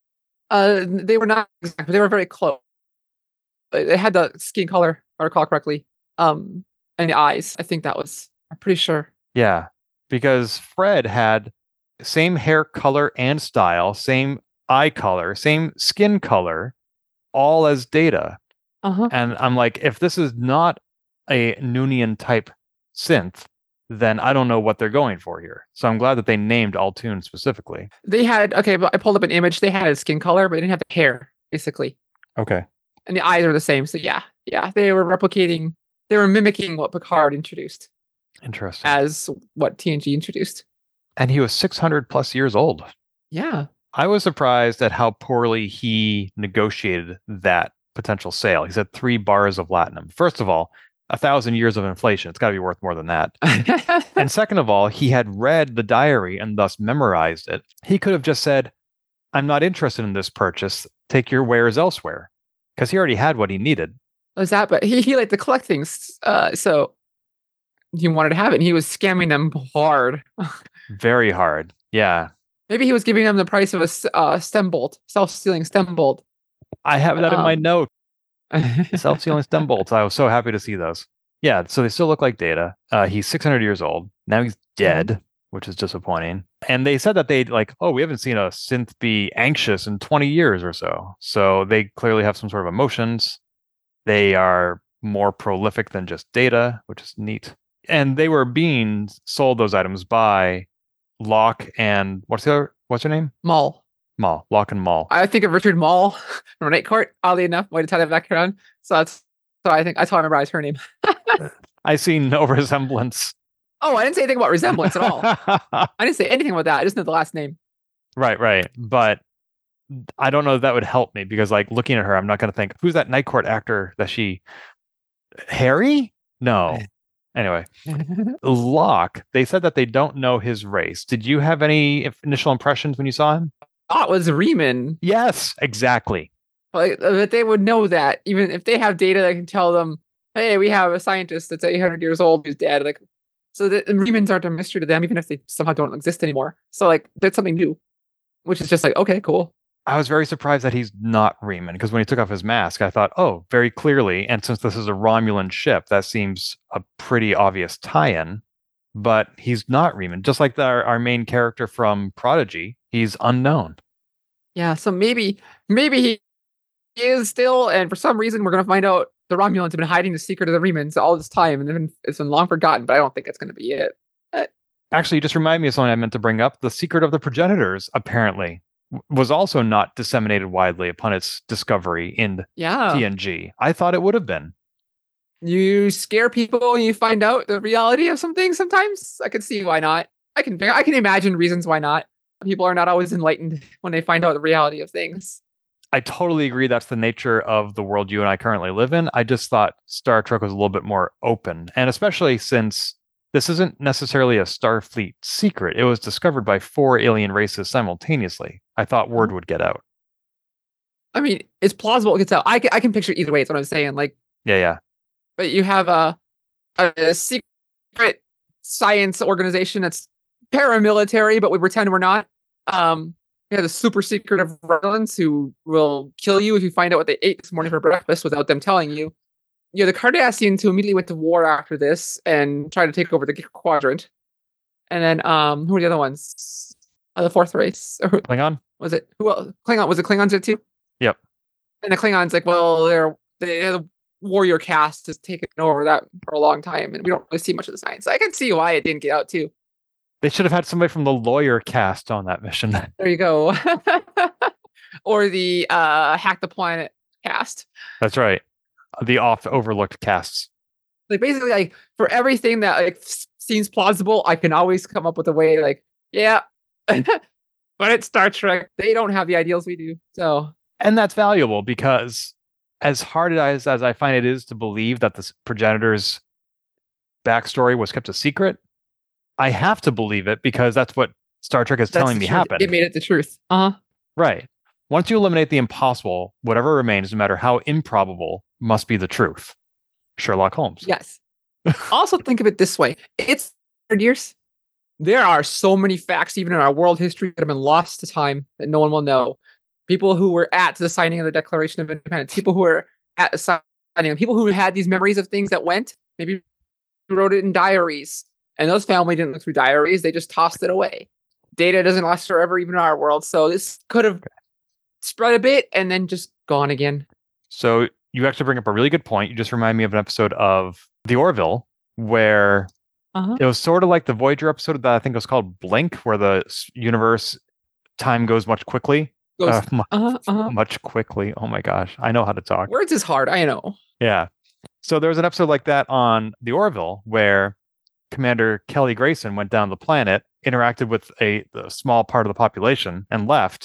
Uh, they were not exact, but they were very close. They they had the skin color, if I recall correctly. Um, and the eyes. I think that was. I'm pretty sure. Yeah, because Fred had same hair color and style, same eye color, same skin color, all as Data. Uh huh. And I'm like, if this is not a Noonian type synth, then I don't know what they're going for here. So I'm glad that they named Altoon specifically. They had okay, but I pulled up an image. They had a skin color, but they didn't have the hair, basically. Okay. And the eyes are the same. So yeah, yeah, they were replicating. They were mimicking what Picard introduced Interesting. as what T N G introduced. And he was six hundred plus years old. Yeah. I was surprised at how poorly he negotiated that potential sale. He said three bars of latinum. First of all, a thousand years of inflation. It's got to be worth more than that. And second of all, he had read the diary and thus memorized it. He could have just said, I'm not interested in this purchase. Take your wares elsewhere. Because he already had what he needed. was that? But he he liked to collect things. Uh, so he wanted to have it. And he was scamming them hard. Very hard. Yeah. Maybe he was giving them the price of a s- uh, stem bolt, self-sealing stem bolt. I have that in my Um, note. Self-sealing stem bolts. I was so happy to see those. Yeah, so they still look like Data. Uh, he's six hundred years old. Now he's dead. which is disappointing. And they said that they like, oh, we haven't seen a synth be anxious in twenty years or so. So they clearly have some sort of emotions. They are more prolific than just data, which is neat. And they were being sold those items by Locke and what's the other, what's her name? Maul. Maul. Locke and Maul. I think of Richard Maul from Night Court, oddly enough. Way to tie that back around. So that's so I think that's how I memorize her name. I see no resemblance. Oh, I didn't say anything about resemblance at all. I didn't say anything about that. I just know the last name. Right, right. But I don't know if that would help me because, like, looking at her, I'm not going to think, who's that Night Court actor that she... Harry? No. Anyway, Locke, they said that they don't know his race. Did you have any initial impressions when you saw him? I thought it was Riemann. Yes, exactly. Like, but they would know that, even if they have data that can tell them, hey, we have a scientist that's eight hundred years old who's dead. Like, so the Riemanns aren't a mystery to them, even if they somehow don't exist anymore. So, like, that's something new, which is just like, okay, cool. I was very surprised that he's not Riemann, because when he took off his mask, I thought, oh, very clearly, and since this is a Romulan ship, that seems a pretty obvious tie-in, but he's not Riemann. Just like the, our, our main character from Prodigy, he's unknown. Yeah, so maybe, maybe he is still, and for some reason, we're going to find out the Romulans have been hiding the secret of the Riemanns all this time, and then it's been long forgotten, but I don't think that's going to be it. But... Actually, you just remind me of something I meant to bring up. The secret of the progenitors, apparently, was also not disseminated widely upon its discovery in yeah. T N G. I thought it would have been. You scare people and you find out the reality of something sometimes. I can see why not. I can I can imagine reasons why not. People are not always enlightened when they find out the reality of things. I totally agree that's the nature of the world you and I currently live in. I just thought Star Trek was a little bit more open. And especially since this isn't necessarily a Starfleet secret. It was discovered by four alien races simultaneously. I thought word would get out. I mean, it's plausible it gets out. I can, I can picture either way. That's what I'm saying. Like, yeah, yeah. But you have a, a, a secret science organization that's paramilitary, but we pretend we're not. Um, we have the super secret of Romulans who will kill you if you find out what they ate this morning for breakfast without them telling you. You know, the Cardassians who immediately went to war after this and tried to take over the quadrant. And then, um, who are the other ones? Uh, the fourth race. Klingon? Was it? Who else? Klingon. Was it Klingons there too? Yep. And the Klingons, like, well, they're, they're the warrior caste has taken over that for a long time, and we don't really see much of the science. So I can see why it didn't get out too. They should have had somebody from the lawyer cast on that mission. There you go. Or the uh, Hack the Planet cast. That's right. The oft overlooked casts. Like basically, like for everything that like seems plausible, I can always come up with a way. Like, yeah, but it's Star Trek. They don't have the ideals we do. So, and that's valuable because, as hard as as I find it is to believe that the progenitor's backstory was kept a secret, I have to believe it because that's what Star Trek is that's telling me truth. happened. It made it the truth. Uh huh. Right. Once you eliminate the impossible, whatever remains, no matter how improbable, must be the truth. Sherlock Holmes. Yes. Also think of it this way. It's one hundred years. There are so many facts, even in our world history, that have been lost to time that no one will know. People who were at the signing of the Declaration of Independence, people who were at the signing, people who had these memories of things that went, maybe wrote it in diaries. And those family didn't look through diaries. They just tossed it away. Data doesn't last forever, even in our world. So this could have spread a bit and then just gone again. So you actually bring up a really good point. You just remind me of an episode of The Orville where uh-huh. it was sort of like the Voyager episode that I think was called Blink, where the universe time goes much quickly. Goes, uh, much, uh-huh, uh-huh. much quickly. Oh my gosh. I know how to talk. Words is hard. I know. Yeah. So there was an episode like that on The Orville where Commander Kelly Grayson went down the planet, interacted with a, a small part of the population and left.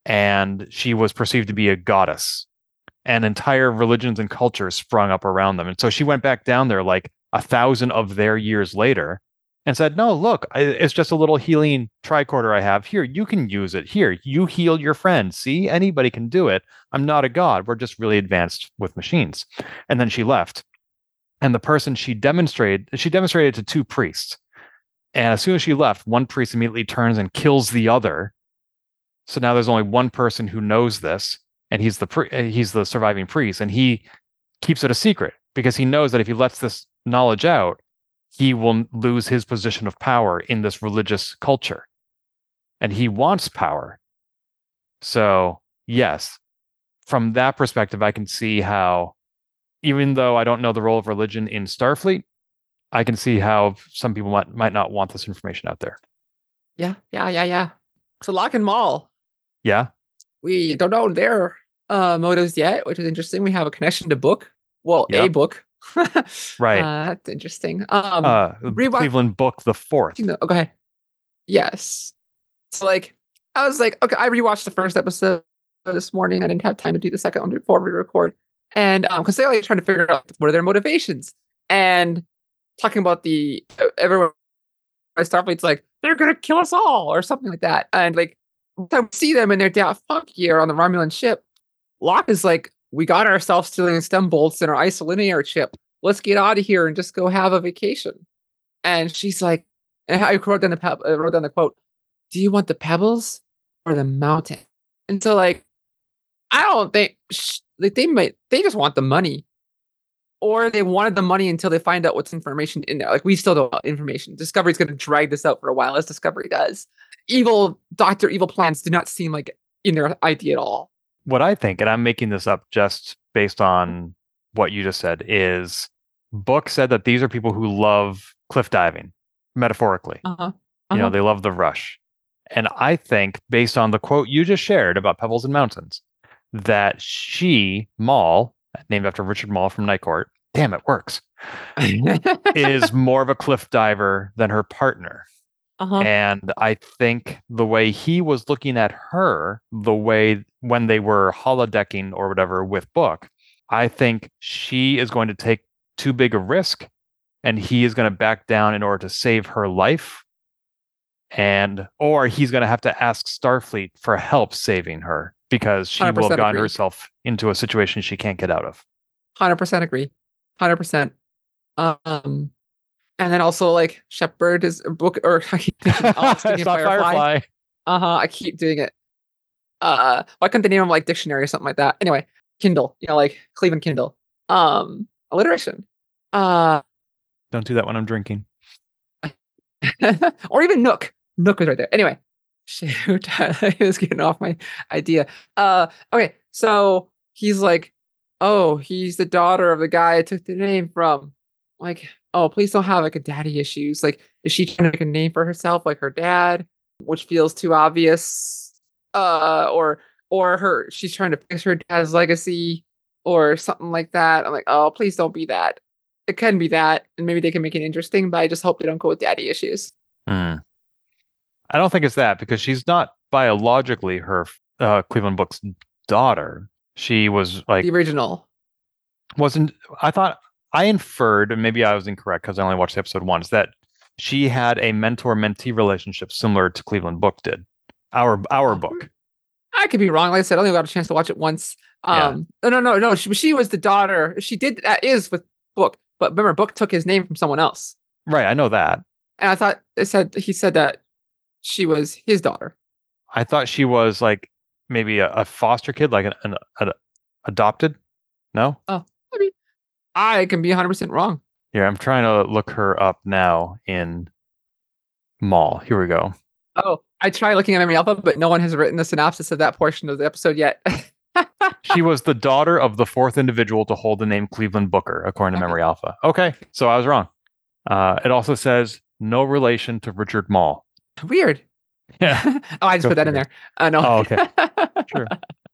And she was perceived to be a goddess. And entire religions and cultures sprung up around them. And so she went back down there like a thousand of their years later and said, no, look, it's just a little healing tricorder I have. Here, you can use it. Here, you heal your friend. See, anybody can do it. I'm not a god. We're just really advanced with machines. And then she left. And the person she demonstrated, she demonstrated to two priests. And as soon as she left, one priest immediately turns and kills the other. So now there's only one person who knows this. And he's the pri- he's the surviving priest, and he keeps it a secret because he knows that if he lets this knowledge out, he will lose his position of power in this religious culture. And he wants power. So, yes, from that perspective, I can see how, even though I don't know the role of religion in Starfleet, I can see how some people might, might not want this information out there. Yeah, yeah, yeah, yeah. So Locke and Maul, Yeah. we don't know their uh, motives yet, which is interesting. We have a connection to book. Well, a Yep. book. Right. Uh, that's interesting. Um, Uh, rewa- Cleveland Book the Fourth. you know, oh, go ahead. Yes. So like, I was like, okay, I rewatched the first episode this morning. I didn't have time to do the second one before we record, and um, because they're like trying to figure out what are their motivations, and talking about the uh, everyone by Starfleet's like they're gonna kill us all or something like that, and like I see them in their daft punk gear on the Romulan ship. Locke is like, we got ourselves stealing stem bolts in our isolinear chip. Let's get out of here and just go have a vacation. And she's like, and I wrote down the peb- I wrote down the quote: "Do you want the pebbles or the mountain?" And so, like, I don't think sh- like they might they just want the money, or they wanted the money until they find out what's information in there. Like, we still don't know information. Discovery's going to drag this out for a while, as Discovery does. Evil Doctor Evil plans do not seem like in their idea at all. What I think, and I'm making this up just based on what you just said, is Book said that these are people who love cliff diving, metaphorically. Uh huh. Uh-huh. You know, they love the rush. And I think, based on the quote you just shared about pebbles and mountains, that she, Maul, named after Richard Maul from Night Court, damn, it works, is more of a cliff diver than her partner. Uh-huh. And I think the way he was looking at her, the way when they were holodecking or whatever with Book, I think she is going to take too big a risk and he is going to back down in order to save her life. And or he's going to have to ask Starfleet for help saving her because she will have gotten agree. herself into a situation she can't get out of. one hundred percent agree. one hundred percent. Um, and then also, like, Shepard is a book, or I keep thinking, oh, It's not Firefly. Uh huh. I keep doing it. Uh, why couldn't they name him like dictionary or something like that? Anyway, Kindle. You know, like Cleveland Kindle. Um, alliteration. Uh, Don't do that when I'm drinking. or even Nook. Nook was right there. Anyway, shoot, I was getting off my idea. Uh, okay, so he's like, oh, he's the daughter of the guy I took the name from. Like, oh, please don't have like a daddy issues. Like, is she trying to make a name for herself like her dad, which feels too obvious? Uh, or or her, she's trying to fix her dad's legacy or something like that. I'm like, oh, please don't be that. It can be that, and maybe they can make it interesting, but I just hope they don't go with daddy issues. Hmm. I don't think it's that because she's not biologically her uh, Cleveland Book's daughter. She was like The original. wasn't. I thought I inferred, and maybe I was incorrect because I only watched the episode once, that she had a mentor-mentee relationship similar to Cleveland Book did. Our our book. I could be wrong. Like I said, I only got a chance to watch it once. Um, yeah. No, no, no, no. She, she was the daughter. She did that is with Book, but remember, Book took his name from someone else. Right, I know that. And I thought it said he said that she was his daughter. I thought she was like maybe a, a foster kid, like an, an, an adopted. No. Oh, I mean, I can be one hundred percent wrong. Here, I'm trying to look her up now in Maul. Here we go. Oh, I tried looking at Memory Alpha, but no one has written the synopsis of that portion of the episode yet. She was the daughter of the fourth individual to hold the name Cleveland Booker, according to Memory Alpha. Okay, so I was wrong. Uh, it also says no relation to Richard Maul. Weird. Yeah. Oh, I just Go put that in figure. there. Uh, no. Oh, okay. Sure.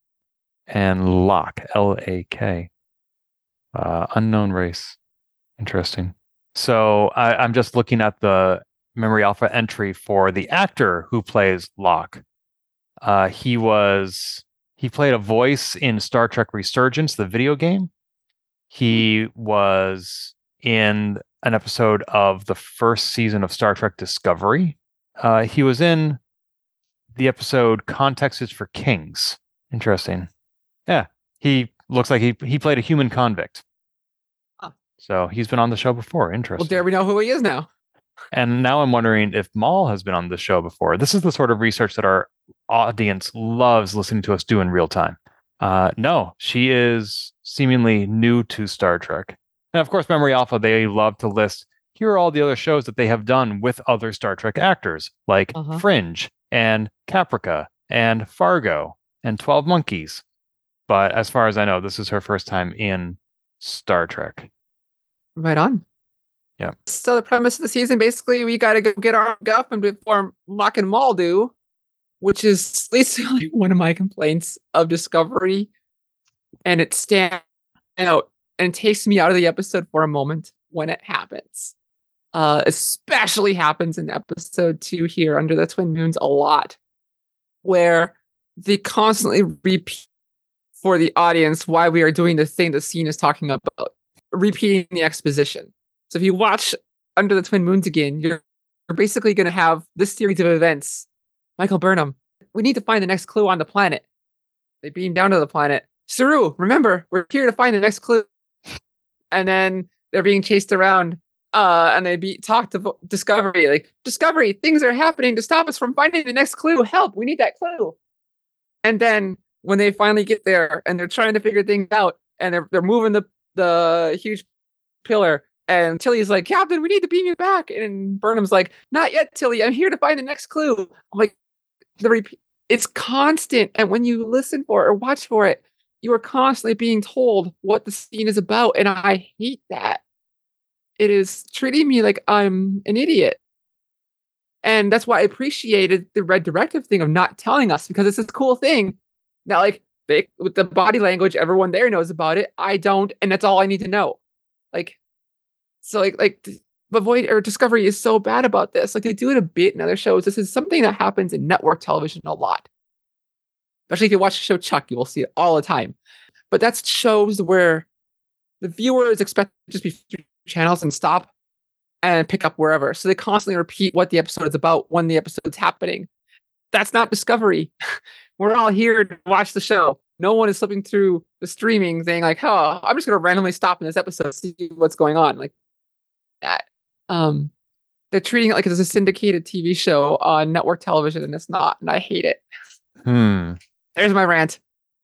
And Locke, L A K. Uh, unknown race. Interesting. So I, I'm just looking at the Memory Alpha entry for the actor who plays Locke. Uh, he was he played a voice in Star Trek Resurgence, the video game. He was in an episode of the first season of Star Trek Discovery. Uh, he was in the episode Context is for Kings. Interesting. Yeah, he looks like he he played a human convict. Huh. So he's been on the show before. Interesting. Well, there we know who he is now. And now I'm wondering if Maul has been on the show before. This is the sort of research that our audience loves listening to us do in real time. Uh, no, she is seemingly new to Star Trek. And of course, Memory Alpha, they love to list here are all the other shows that they have done with other Star Trek actors, like Uh-huh. Fringe and Caprica and Fargo and twelve Monkeys. But as far as I know, this is her first time in Star Trek. Right on. Yeah. So the premise of the season, basically, we got to go get our guff and before Locke and Maul do, which is at least like one of my complaints of Discovery. And it stands out and takes me out of the episode for a moment when it happens. Uh, especially happens in episode two here under the Twin Moons a lot, where they constantly repeat for the audience why we are doing the thing the scene is talking about, repeating the exposition. So if you watch Under the Twin Moons again, you're, you're basically going to have this series of events. Michael Burnham, we need to find the next clue on the planet. They beam down to the planet. Saru, remember, we're here to find the next clue. And then they're being chased around. Uh, and they be talk to Discovery, like, Discovery, things are happening to stop us from finding the next clue. Help, we need that clue. And then when they finally get there and they're trying to figure things out and they're they're moving the, the huge pillar, and Tilly's like, Captain, we need to beam you back. And Burnham's like, not yet, Tilly. I'm here to find the next clue. I'm like, the repeat, it's constant. And when you listen for it or watch for it, you are constantly being told what the scene is about. And I hate that. It is treating me like I'm an idiot. And that's why I appreciated the Red Directive thing of not telling us, because it's this cool thing. Now, like, they, with the body language, everyone there knows about it. I don't, and that's all I need to know. Like, so like, like, but Void or Discovery is so bad about this. Like, they do it a bit in other shows. This is something that happens in network television a lot. Especially if you watch the show Chuck, you will see it all the time. But that's shows where the viewer is expected to just be channels and stop and pick up wherever. So they constantly repeat what the episode is about when the episode's happening. That's not Discovery. We're all here to watch the show. No one is slipping through the streaming thing like, oh, I'm just going to randomly stop in this episode to see what's going on. Like that. Um, they're treating it like it's a syndicated T V show on network television, and it's not. And I hate it. Hmm. There's my rant.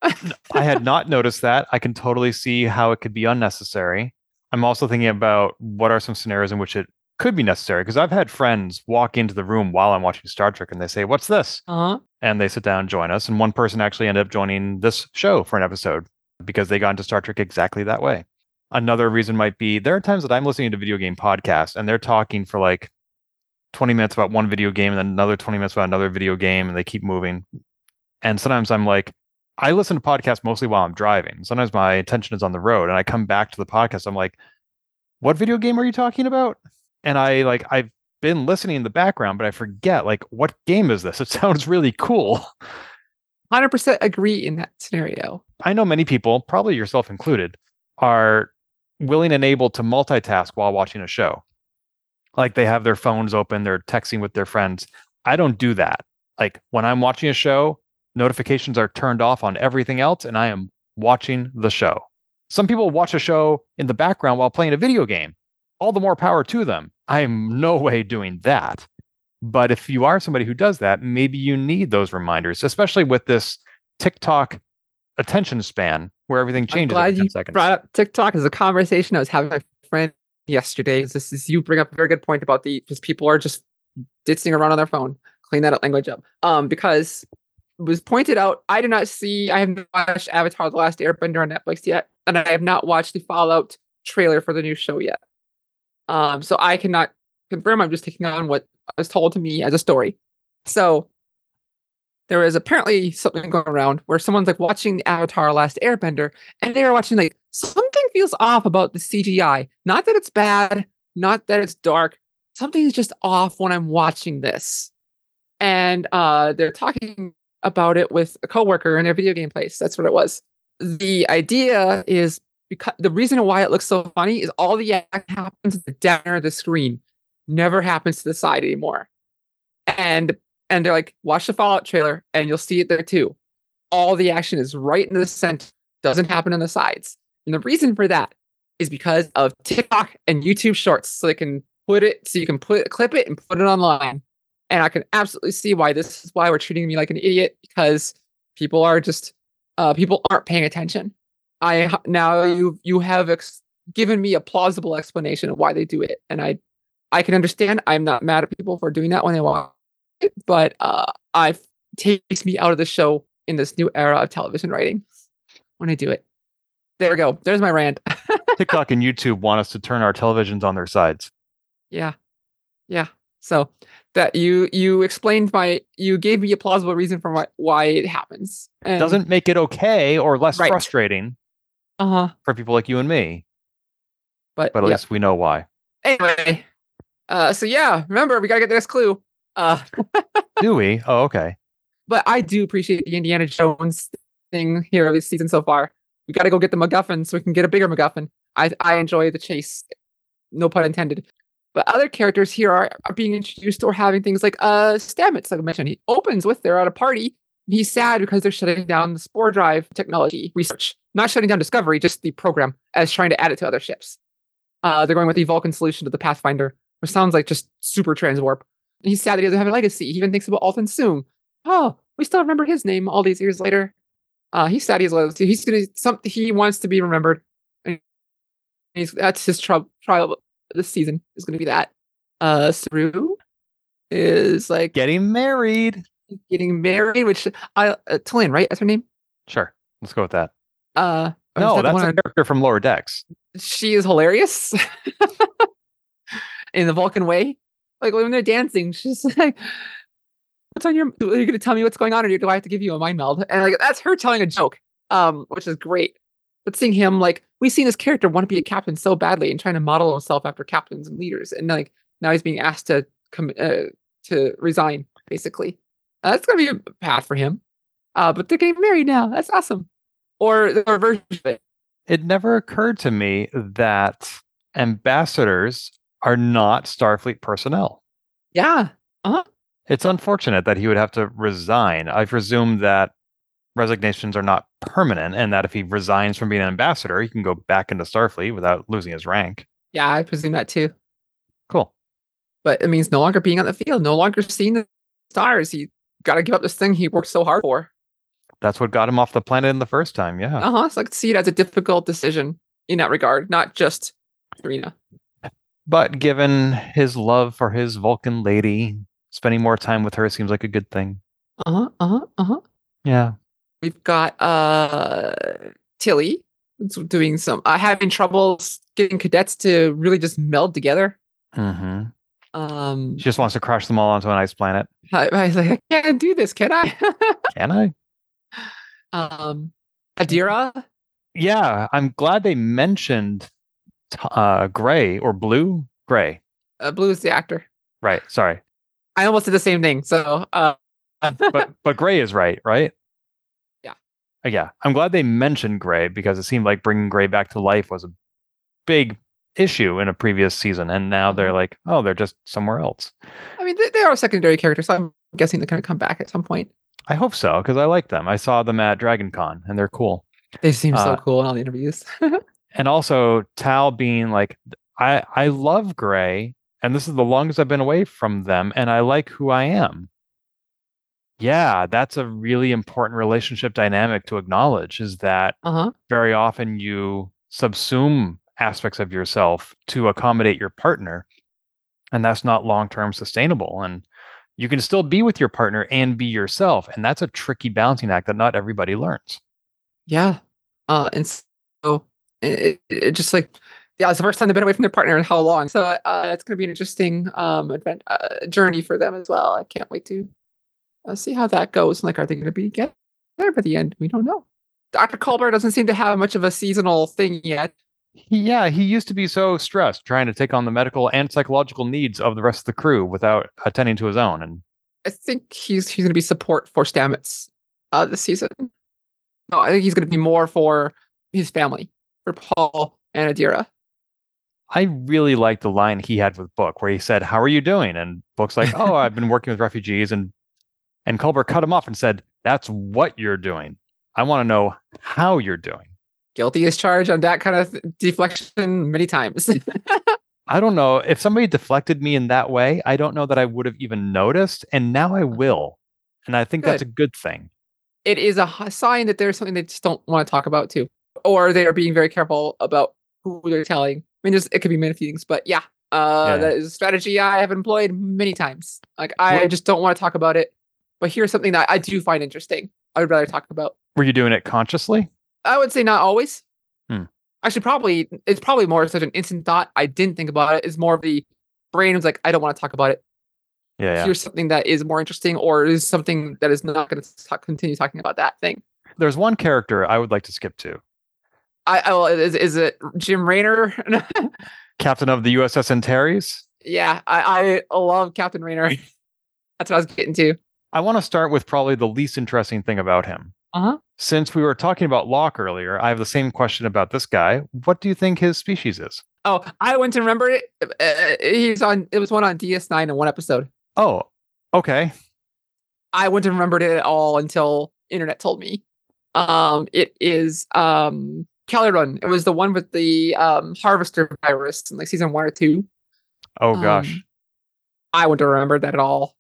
I had not noticed that. I can totally see how it could be unnecessary. I'm also thinking about what are some scenarios in which it could be necessary, because I've had friends walk into the room while I'm watching Star Trek and they say, what's this? Uh-huh. And they sit down and join us. And one person actually ended up joining this show for an episode because they got into Star Trek exactly that way. Another reason might be there are times that I'm listening to video game podcasts and they're talking for like twenty minutes about one video game and then another twenty minutes about another video game, and they keep moving. And sometimes I'm like, I listen to podcasts mostly while I'm driving. Sometimes my attention is on the road and I come back to the podcast. I'm like, what video game are you talking about? And I like, I've been listening in the background, but I forget, like, what game is this? It sounds really cool. one hundred percent agree in that scenario. I know many people, probably yourself included, are willing and able to multitask while watching a show. Like they have their phones open, they're texting with their friends. I don't do that. Like when I'm watching a show, notifications are turned off on everything else, and I am watching the show. Some people watch a show in the background while playing a video game. All the more power to them. I am no way doing that. But if you are somebody who does that, maybe you need those reminders, especially with this TikTok attention span where everything changes I'm glad every ten you seconds. brought up TikTok as a conversation I was having with my friend yesterday. This is, you bring up a very good point about the, because people are just ditzing around on their phone. Clean that language up. Um, because it was pointed out, I did not see, I have not watched Avatar: The Last Airbender on Netflix yet, and I have not watched the Fallout trailer for the new show yet. Um, so I cannot confirm. I'm just taking on what was told to me as a story. So there is apparently something going around where someone's like watching the Avatar: Last Airbender, and they are watching like something feels off about the C G I. Not that it's bad, not that it's dark. Something is just off when I'm watching this. And uh, they're talking about it with a coworker in their video game place. That's what it was. The idea is because the reason why it looks so funny is all the action happens at the center of the screen, never happens to the side anymore. And and they're like, watch the Fallout trailer and you'll see it there too. All the action is right in the center, doesn't happen on the sides. And the reason for that is because of TikTok and YouTube Shorts. So they can put it, so you can put clip it and put it online. And I can absolutely see why this is why we're treating me like an idiot, because people are just uh, people aren't paying attention. I now you you have ex- given me a plausible explanation of why they do it, and I I can understand. I'm not mad at people for doing that when they want it, but uh, I takes me out of the show in this new era of television writing when I do it. There we go. There's my rant. TikTok and YouTube want us to turn our televisions on their sides. Yeah, yeah. So that you you explained my you gave me a plausible reason for why why it happens. And, Doesn't make it okay or less Right. frustrating uh huh. for people like you and me, But but at yeah. least we know why. Anyway, uh, so yeah, remember we gotta get the next clue. Uh, Do we? Oh, okay. but I do appreciate the Indiana Jones thing here this season so far. We gotta go get the MacGuffin so we can get a bigger MacGuffin. I I enjoy the chase, no pun intended. But other characters here are, are being introduced or having things like uh Stamets, like I mentioned. He opens with they're at a party. He's sad because they're shutting down the spore drive technology research. Not shutting down Discovery, just the program as trying to add it to other ships. Uh, they're going with the Vulcan solution to the Pathfinder, which sounds like just super transwarp. And he's sad that he doesn't have a legacy. He even thinks about Alton Soong. Oh, we still remember his name all these years later. Uh, he's sad he has a legacy. He's gonna some he wants to be remembered. And he's that's his tri- trial this season is gonna be that. Uh Saru is like Getting married. getting married, which I uh, Tallinn, right? That's her name. Sure. Let's go with that. Uh, or is No, that the that's one a on- character from Lower Decks. she is hilarious in the Vulcan way. Like when they're dancing, she's like, "What's on your? Are you going to tell me what's going on, or do I have to give you a mind meld?" And like that's her telling a joke, um, which is great. But seeing him, like we've seen this character want to be a captain so badly and trying to model himself after captains and leaders, and like now he's being asked to come uh, to resign, basically. Uh, that's going to be a path for him. Uh, but they're getting married now. That's awesome. Or the version of it. It never occurred to me that ambassadors are not Starfleet personnel. Yeah. Uh-huh. It's unfortunate that he would have to resign. I presume that resignations are not permanent and that if he resigns from being an ambassador, he can go back into Starfleet without losing his rank. Yeah, I presume that too. Cool. But it means no longer being on the field, no longer seeing the stars. He got to give up this thing he worked so hard for. That's what got him off the planet in the first time. Yeah. Uh huh. So I could see it as a difficult decision in that regard, not just Serena. But given his love for his Vulcan lady, spending more time with her seems like a good thing. Uh huh. Uh huh. Uh huh. Yeah. We've got uh Tilly doing some uh, having trouble getting cadets to really just meld together. Mm-hmm. Um, She just wants to crush them all onto an ice planet. I, I was like, I can't do this, can I? Can I? um, Adira. Yeah, I'm glad they mentioned uh, Gray or Blue. Gray. Uh, Blue is the actor. Right. Sorry. I almost did the same thing. So, uh, But but Gray is right, right? Yeah. Uh, yeah. I'm glad they mentioned Gray because it seemed like bringing Gray back to life was a big issue in a previous season. And now they're like, oh, they're just somewhere else. I mean, they, they are secondary characters. So I'm guessing they're going to come back at some point. I hope so because I like them. I saw them at Dragon Con and they're cool. They seem so Uh, cool in all the interviews. And also Tal being like, I, I love Gray, and this is the longest I've been away from them, and I like who I am. Yeah, that's a really important relationship dynamic to acknowledge, is that Uh huh. very often you subsume aspects of yourself to accommodate your partner, and that's not long-term sustainable. And you can still be with your partner and be yourself, and that's a tricky balancing act that not everybody learns. Yeah. Uh, and so it, it, it just like, yeah, it's the first time they've been away from their partner in how long. So uh, it's going to be an interesting um advent, uh, journey for them as well. I can't wait to uh, see how that goes. Like, are they going to be together by the end? We don't know. Doctor Culber doesn't seem to have much of a seasonal thing yet. Yeah, he used to be so stressed trying to take on the medical and psychological needs of the rest of the crew without attending to his own. And I think he's he's going to be support for Stamets uh, this season. No, I think he's going to be more for his family, for Paul and Adira. I really liked the line he had with Book where he said, "How are you doing?" And Book's like, "Oh, I've been working with refugees." And and Culber cut him off and said, "That's what you're doing. I want to know how you're doing." Guilty as charged on that kind of deflection many times. I don't know. If somebody deflected me in that way, I don't know that I would have even noticed. And now I will. And I think that's a good thing. It is a h- sign that there's something they just don't want to talk about too. Or they are being very careful about who they're telling. I mean, there's, it could be many things, but yeah, Uh, Yeah. That is a strategy I have employed many times. Like I Well- just don't want to talk about it. But here's something that I do find interesting. I would rather talk about. Were you doing it consciously? I would say not always. Hmm. Actually, probably it's probably more such an instant thought. I didn't think about it. It's more of the brain was like, I don't want to talk about it. Yeah, yeah. Here's something that is more interesting, or is something that is not going to continue talking about that thing. There's one character I would like to skip to. I, I well, is is it Jim Raynor? Captain of the U S S Antares. Yeah, I, I love Captain Raynor. That's what I was getting to. I want to start with probably the least interesting thing about him. Uh-huh. Since we were talking about Locke earlier, I have the same question about this guy. What do you think his species is? Oh, I went to remember it. Uh, he's on. It was one on D S nine in one episode. Oh, okay. I wouldn't have remembered it at all until internet told me. Um, it is um Kellerun. It was the one with the um harvester virus in like season one or two. Oh gosh. Um, I wouldn't have remembered that at all.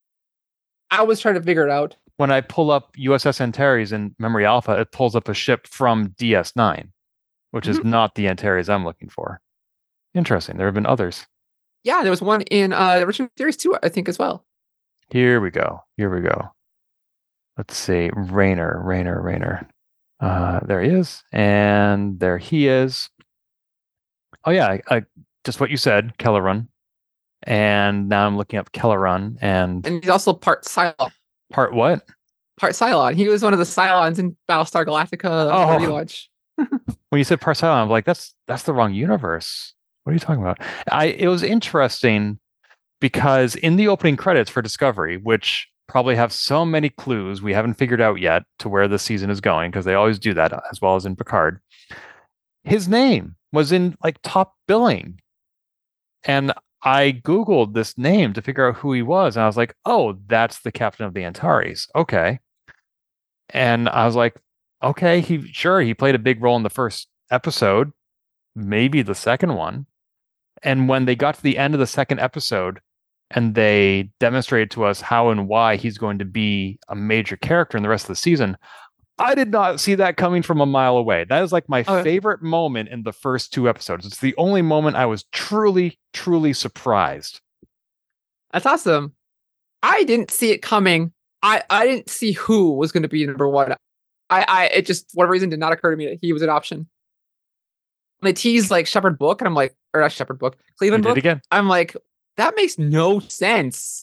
I was trying to figure it out. When I pull up U S S Antares in Memory Alpha, it pulls up a ship from D S nine, which is Mhm. not the Antares I'm looking for. Interesting. There have been others. Yeah, there was one in uh original series two, I think, as well. Here we go. Here we go. Let's see. Raynor, Raynor, Raynor. Uh, there he is. And there he is. Oh, yeah. I, I, just what you said, Kellerun. And now I'm looking up Kellerun and, And he's also part Cylon. part what? Part Cylon. He was one of the Cylons in Battlestar Galactica Oh. relaunch. When you said part Cylon, I'm like, that's that's the wrong universe. What are you talking about? I it was interesting because in the opening credits for Discovery, which probably have so many clues we haven't figured out yet to where the season is going, because they always do that, as well as in Picard, his name was in like top billing. And I Googled this name to figure out who he was. And I was like, oh, that's the captain of the Antares. Okay. And I was like, okay, he sure he played a big role in the first episode, maybe the second one. And when they got to the end of the second episode and they demonstrated to us how and why he's going to be a major character in the rest of the season, I did not see that coming from a mile away. That is like my Oh, yeah. favorite moment in the first two episodes. It's the only moment I was truly, truly surprised. That's awesome. I didn't see it coming. I, I didn't see who was going to be number one. I, I it just for whatever reason did not occur to me that he was an option. They teased like Shepherd Book, and I'm like, or not Shepherd Book, You Cleveland did Book. again. I'm like, that makes no sense.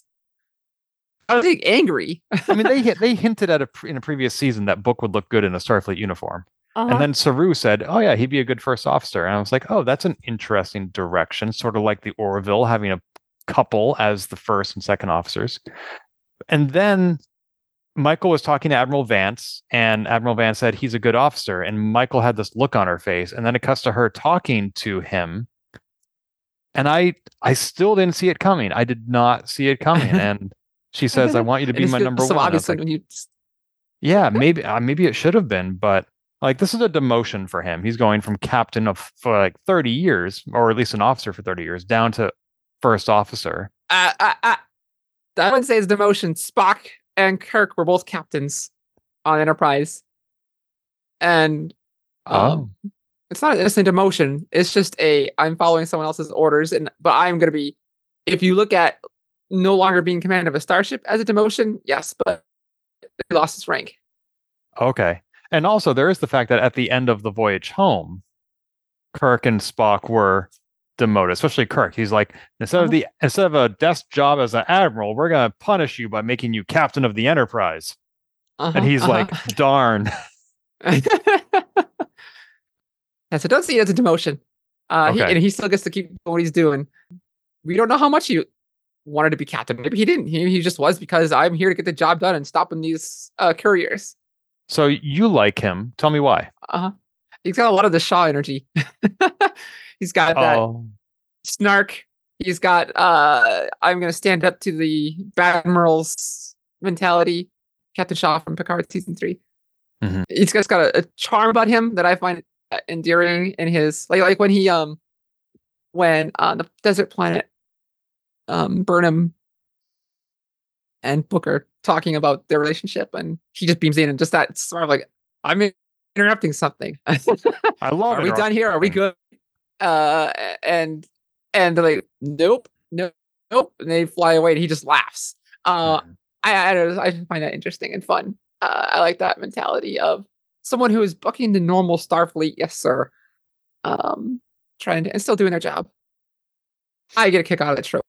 I was like angry. I mean, they hit, they hinted at a pre- in a previous season that Book would look good in a Starfleet uniform, Uh-huh. and then Saru said, "Oh yeah, he'd be a good first officer." And I was like, "Oh, that's an interesting direction." Sort of like the Orville having a couple as the first and second officers. And then Michael was talking to Admiral Vance, and Admiral Vance said he's a good officer. And Michael had this look on her face, and then it cuts to her talking to him. And I, I still didn't see it coming. I did not see it coming. And she says, "I want you to And be it's my just number so one." I was obvious like, when you yeah, maybe, uh, maybe it should have been, but like this is a demotion for him. He's going from captain of for like thirty years, or at least an officer for thirty years, down to first officer. uh, uh, uh, I wouldn't say it's demotion. Spock and Kirk were both captains on Enterprise, and um, it's not it's a demotion. It's just a I'm following someone else's orders, and but I'm gonna be. If you look at no longer being command of a starship as a demotion, yes, but he lost his rank. Okay. And also there is the fact that at the end of the voyage home, Kirk and Spock were demoted, especially Kirk. He's like, instead of the instead of a desk job as an admiral, we're gonna punish you by making you captain of the Enterprise. Uh-huh, And he's uh-huh. like, darn. yeah, so don't see it as a demotion. Uh, he, Okay. and he still gets to keep doing what he's doing. We don't know how much he wanted to be captain. Maybe he didn't. He, he just was because I'm here to get the job done and stopping these uh, couriers. So you like him. Tell me why. Uh-huh. He's got a lot of the Shaw energy. He's got that Oh, snark. He's got uh, I'm going to stand up to the Admiral's mentality. Captain Shaw from Picard season three. Mhm. He's just got a, a charm about him that I find uh, endearing in his like like when he um when on the desert planet um Burnham and Book are talking about their relationship and he just beams in and just that sort of like I'm interrupting something. I love Are it. we done here? Are we good? Uh and And they're like, nope, nope, nope. And they fly away and he just laughs. Uh, Mhm. I, I, don't know, I just find that interesting and fun. Uh, I like that mentality of someone who is bucking the normal Starfleet, yes, sir. Um, trying to, and still doing their job. I get a kick out of that trope.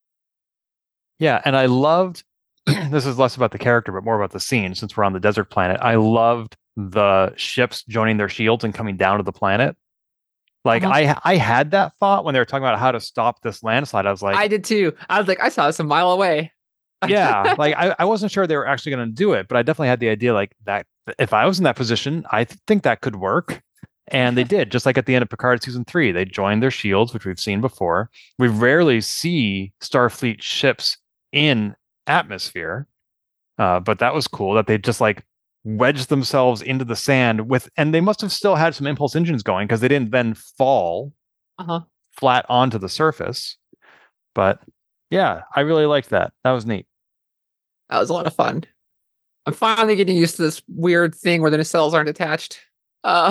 Yeah, and I loved this is less about the character, but more about the scene since we're on the desert planet. I loved the ships joining their shields and coming down to the planet. Like Uh-huh. I I had that thought when they were talking about how to stop this landslide. I was like, I did too. I was like, I saw this a mile away. yeah, like I, I wasn't sure they were actually going to do it, but I definitely had the idea like that if I was in that position, I th- think that could work. And they did, just like at the end of Picard season three, they joined their shields, which we've seen before. We rarely see Starfleet ships in atmosphere, uh, but that was cool that they just like wedged themselves into the sand with, and they must have still had some impulse engines going because they didn't then fall Uh-huh. flat onto the surface. But yeah, I really liked that. That was neat. That was a lot of fun. I'm finally getting used to this weird thing where the nacelles aren't attached. Uh,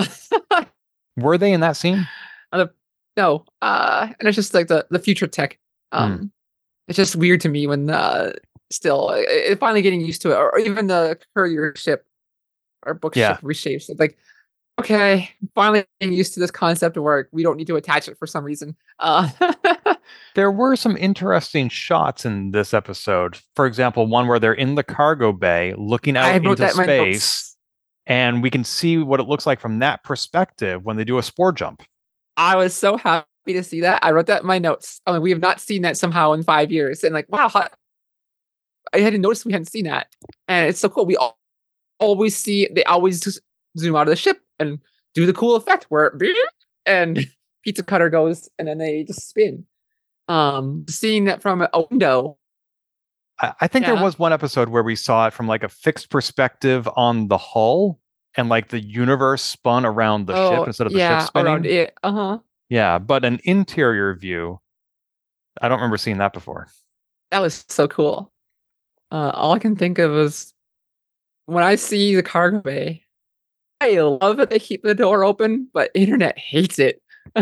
Were they in that scene? the, no, uh, and it's just like the, the future tech. Um, Mm. It's just weird to me when uh, still uh, it, finally getting used to it, or, or even the courier ship or book Yeah. ship reshapes. It's like, okay, finally getting used to this concept of where we don't need to attach it for some reason. Uh, There were some interesting shots in this episode. For example, one where they're in the cargo bay looking out I wrote into that in my space, notes. and we can see what it looks like from that perspective when they do a spore jump. I was so happy to see that. I wrote that in my notes. I mean, we have not seen that somehow in five years. And like, wow, how, I hadn't noticed we hadn't seen that. And it's so cool. We all, always see, they always just zoom out of the ship and do the cool effect where and pizza cutter goes and then they just spin. Um, seeing that from a window. I, I think Yeah. there was one episode where we saw it from like a fixed perspective on the hull, and like the universe spun around the oh, ship instead of the yeah, ship spinning. around it. Uh-huh. Yeah, but an interior view, I don't remember seeing that before. That was so cool. Uh, all I can think of is when I see the cargo bay, I love that they keep the door open, but internet hates it.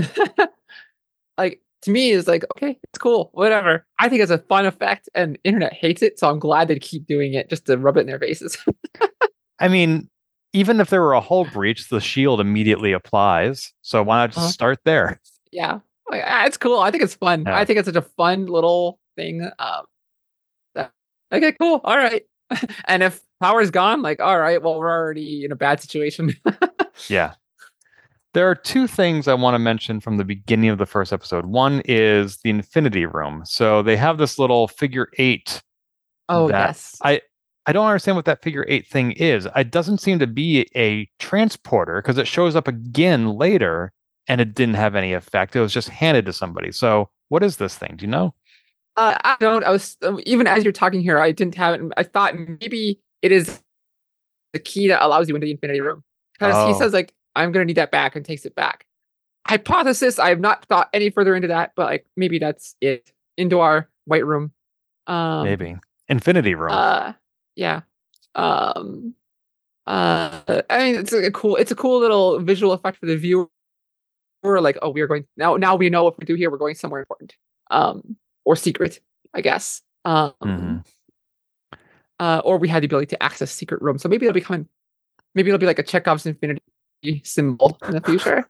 Like, to me, it's like, okay, it's cool, whatever. I think it's a fun effect, and internet hates it, so I'm glad they keep doing it just to rub it in their faces. I mean, even if there were a hull breach, the shield immediately applies. So why not just Uh-huh. start there? Yeah, like, ah, it's cool. I think it's fun. Yeah. I think it's such a fun little thing. Um, that, okay, cool. All right. And if power's gone, like, all right, well, we're already in a bad situation. Yeah. There are two things I want to mention from the beginning of the first episode. One is the Infinity Room. So they have this little figure eight. Oh, that yes. I I don't understand what that figure eight thing is. It doesn't seem to be a transporter because it shows up again later and it didn't have any effect. It was just handed to somebody. So what is this thing? Do you know? Uh, I don't. I was um, even as you're talking here, I didn't have it. I thought maybe it is the key that allows you into the Infinity Room because he Oh. says like, "I'm gonna need that back," and takes it back. Hypothesis. I have not thought any further into that, but like maybe that's it. Into our white room. Um, Maybe. Infinity Room. Uh, yeah. Um. Uh. I mean, it's a cool. It's a cool little visual effect for the viewer. We're like, oh, we are going now. Now we know what we do here. We're going somewhere important. Um. Or secret, I guess. Um, Mhm. uh, or we had the ability to access secret rooms. So maybe it'll become, maybe it'll be like a Chekhov's infinity symbol in the future.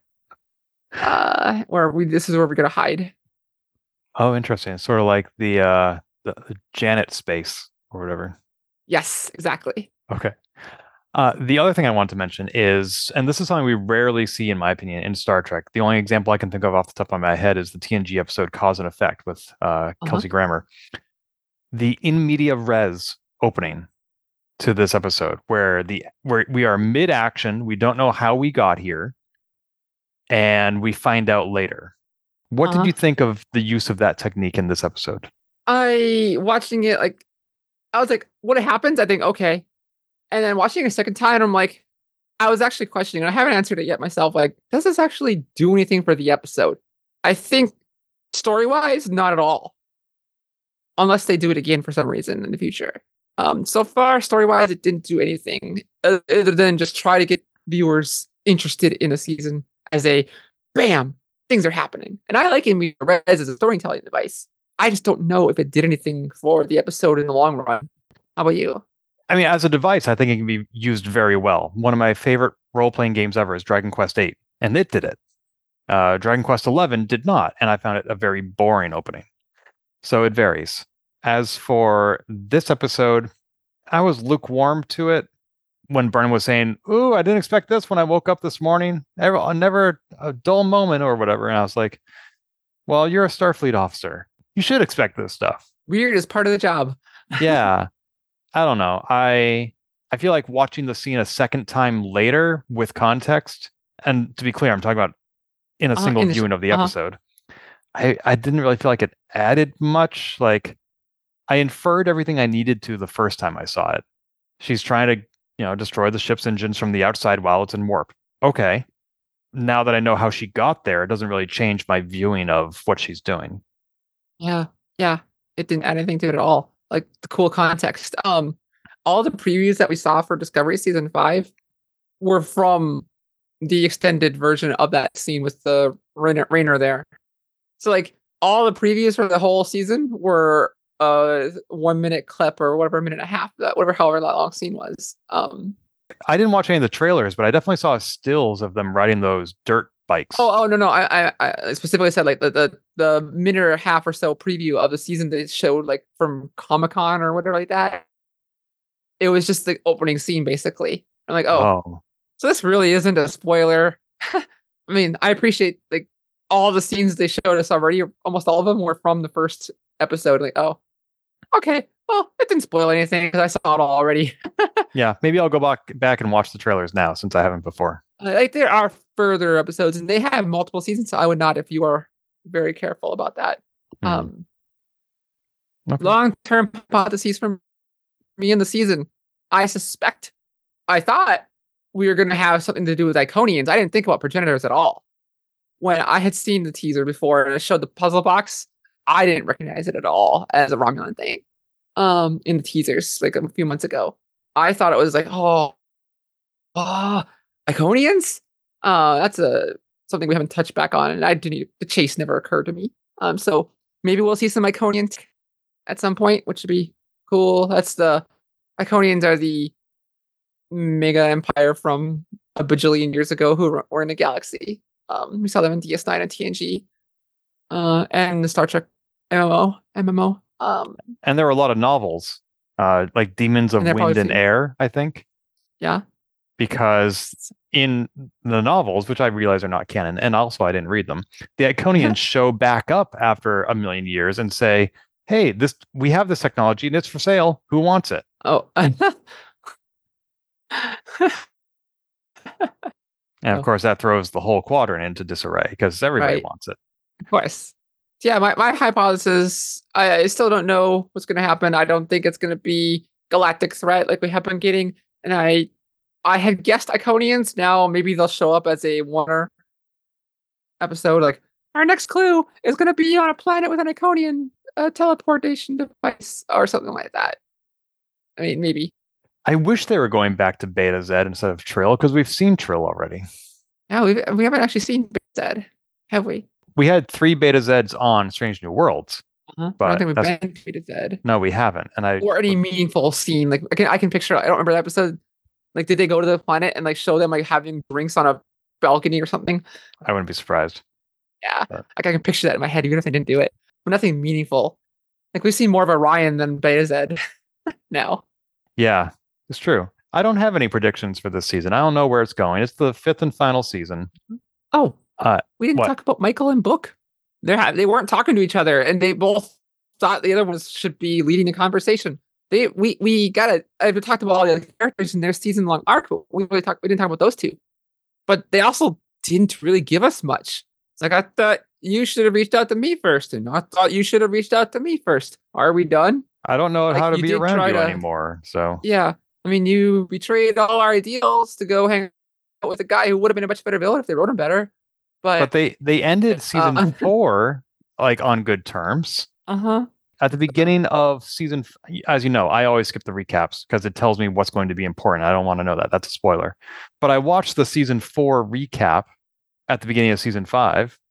Uh, where we this is where we're gonna hide. Oh, interesting. It's sort of like the uh the, the Janet space or whatever. Yes, exactly. Okay. Uh, the other thing I want to mention is, and this is something we rarely see, in my opinion, in Star Trek. The only example I can think of off the top of my head is the T N G episode Cause and Effect with uh, Uh-huh. Kelsey Grammer. The in media res opening to this episode, where the where we are mid action, we don't know how we got here, and we find out later. What Uh-huh. did you think of the use of that technique in this episode? I watching it like, I was like, what happens? I think okay, and then watching it a second time, I'm like, I was actually questioning. And I haven't answered it yet myself. Like, does this actually do anything for the episode? I think story wise, not at all. Unless they do it again for some reason in the future. Um, so far, story wise, it didn't do anything other than just try to get viewers interested in a season as a bam, things are happening. And I like Amy Perez as a storytelling device. I just don't know if it did anything for the episode in the long run. How about you? I mean, as a device, I think it can be used very well. One of my favorite role-playing games ever is Dragon Quest eight, and it did it. Uh, Dragon Quest eleven did not, and I found it a very boring opening. So it varies. As for this episode, I was lukewarm to it when Brennan was saying, "Ooh, I didn't expect this when I woke up this morning. Never, never a dull moment or whatever." And I was like, "Well, you're a Starfleet officer. You should expect this stuff." Weird is part of the job. Yeah. I don't know. I I feel like watching the scene a second time later with context, and to be clear, I'm talking about in a Uh, single in the sh- viewing of the uh-huh. episode. I, I didn't really feel like it added much. Like I inferred everything I needed to the first time I saw it. She's trying to, you know, destroy the ship's engines from the outside while it's in warp. Okay. Now that I know how she got there, it doesn't really change my viewing of what she's doing. Yeah, yeah. It didn't add anything to it at all. Like the cool context. Um, all the previews that we saw for Discovery season five were from the extended version of that scene with the Rainer, Rainer there. So like all the previews for the whole season were a one minute clip or whatever, minute and a half, that whatever, however that long scene was. Um, I didn't watch any of the trailers, but I definitely saw stills of them riding those dirt bikes. Oh, oh no, no. I, I, I specifically said like the, the the minute or a half or so preview of the season that it showed like from Comic Con or whatever like that. It was just the opening scene basically. I'm like, oh, oh. so this really isn't a spoiler. I mean, I appreciate like all the scenes they showed us already. Almost all of them were from the first episode. Like, oh, okay. Well, it didn't spoil anything because I saw it all already. Yeah, maybe I'll go back back and watch the trailers now since I haven't before. Like there are further episodes and they have multiple seasons, so I would not if you are very careful about that. Hmm. Um, Okay. long-term hypotheses from me in the season. I suspect, I thought we were going to have something to do with Iconians. I didn't think about progenitors at all. When I had seen the teaser before and it showed the puzzle box, I didn't recognize it at all as a Romulan thing. Um, in the teasers like a few months ago, I thought it was like, oh, oh, Iconians. Uh, that's a something we haven't touched back on, and I didn't. The chase never occurred to me. Um, so maybe we'll see some Iconians at some point, which would be cool. That's the Iconians are the mega empire from a bajillion years ago who were in the galaxy. Um, we saw them in D S nine and T N G, uh, and the Star Trek M M O. M M O. Um, and there were a lot of novels, uh, like Demons of And they're Wind probably and seen- Air, I think, yeah. because in the novels, which I realize are not canon, and also I didn't read them, the Iconians show back up after a million years and say, "Hey, this we have this technology and it's for sale. Who wants it?" Oh. And of Oh. course, that throws the whole quadrant into disarray because everybody Right. wants it. Of course. Yeah, my, my hypothesis, I, I still don't know what's going to happen. I don't think it's going to be galactic threat like we have been getting. And I I had guessed Iconians. Now maybe they'll show up as a one episode. Like, our next clue is going to be on a planet with an Iconian uh, teleportation device or something like that. I mean, maybe. I wish they were going back to Beta Z instead of Trill because we've seen Trill already. No, we we haven't actually seen Zed, have we? We had three Beta Zs on Strange New Worlds. Uh-huh. I But don't think we've that's- been to Zed. No, we haven't. And I Or any meaningful scene. Like I can I can picture. I don't remember the episode. Like, did they go to the planet and like show them like having drinks on a balcony or something? I wouldn't be surprised. Yeah, But- like I can picture that in my head, even if they didn't do it. But nothing meaningful. Like we've seen more of Orion than Beta Z now. Yeah, it's true. I don't have any predictions for this season. I don't know where it's going. It's the fifth and final season. Oh, Uh, we didn't what? talk about Michael and Book. They ha- they weren't talking to each other, and they both thought the other ones should be leading the conversation. They we we got it. I've talked about all the other characters in their season long arc, but we really talked. We didn't talk about those two. But they also didn't really give us much. It's like, I thought you should have reached out to me first, and I thought you should have reached out to me first. Are we done? I don't know Like, how to you be did around try you to- anymore. So Yeah. I mean, you betrayed all our ideals to go hang out with a guy who would have been a much better villain if they wrote him better. But, but they they ended season Uh, four like on good terms. uh huh. At the beginning of season, f- as you know, I always skip the recaps because it tells me what's going to be important. I don't want to know that. That's a spoiler. But I watched the season four recap at the beginning of season five,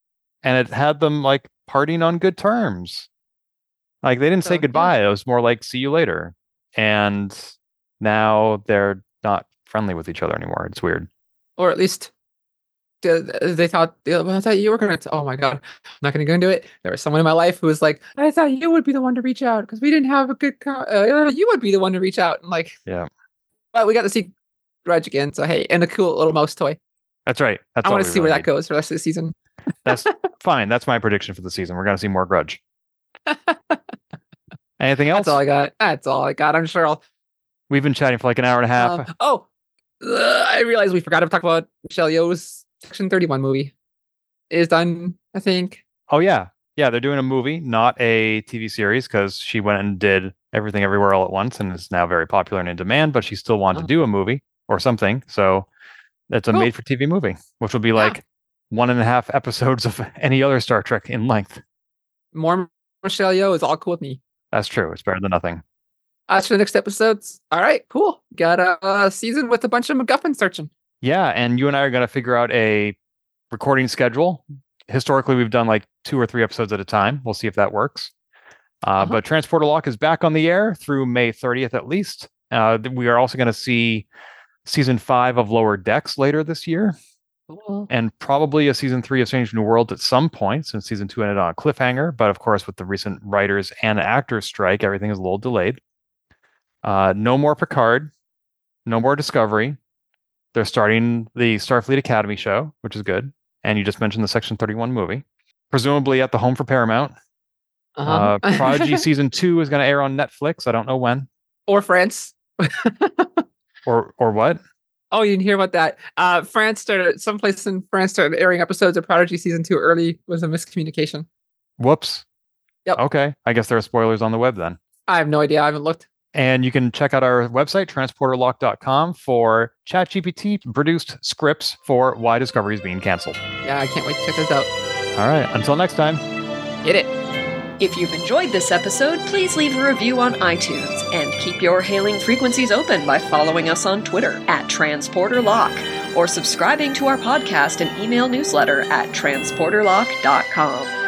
and it had them like partying on good terms. Like they didn't say So, goodbye. It was more like see you later. And now they're not friendly with each other anymore. It's weird. Or at least uh, they thought, well, I thought you were going to, oh my God, I'm not going to go into it. There was someone in my life who was like, I thought you would be the one to reach out because we didn't have a good, co- uh, you would be the one to reach out. And like, Yeah. But we got to see Grudge again. So, hey, and a cool little mouse toy. That's right. That's I all want to we see really where need. that goes for the rest of the season. That's fine. That's my prediction for the season. We're going to see more Grudge. Anything else? That's all I got. That's all I got. I'm sure I'll. We've been chatting for like an hour and a half. Um, oh, uh, I realized we forgot to talk about Michelle Yeoh's Section thirty-one movie. It is done, I think. Oh, yeah. Yeah, they're doing a movie, not a T V series, because she went and did Everything Everywhere All at Once and is now very popular and in demand, but she still wanted Oh. to do a movie or something. So it's a Cool. made-for-T V movie, which will be Yeah. like one and a half episodes of any other Star Trek in length. More Michelle Yeoh is all cool with me. That's true. It's better than nothing. As for the next episodes, all right, cool. Got a, a season with a bunch of MacGuffin searching. Yeah, and you and I are going to figure out a recording schedule. Historically, we've done like two or three episodes at a time. We'll see if that works. Uh, Uh-huh. But Transporter Lock is back on the air through May thirtieth at least. Uh, th- we are also going to see season five of Lower Decks later this year, Cool. and probably a season three of Strange New Worlds at some point, since season two ended on a cliffhanger. But of course, with the recent writers and actors strike, everything is a little delayed. Uh, no more Picard, no more Discovery. They're starting the Starfleet Academy show, which is good. And you just mentioned the Section thirty-one movie, presumably at the home for Paramount. Uh-huh. Uh, Prodigy season two is going to air on Netflix. I don't know when Or France. or or what. Oh, you didn't hear about that. Uh, France started, someplace in France started airing episodes of Prodigy season two early. Was a miscommunication. Whoops. Yep. Okay. I guess there are spoilers on the web then. I have no idea. I haven't looked. And you can check out our website, transporter lock dot com, for ChatGPT produced scripts for why Discovery is being canceled. Yeah, I can't wait to check this out. All right. Until next time. Get it. If you've enjoyed this episode, please leave a review on iTunes and keep your hailing frequencies open by following us on Twitter at TransporterLock or subscribing to our podcast and email newsletter at transporter lock dot com.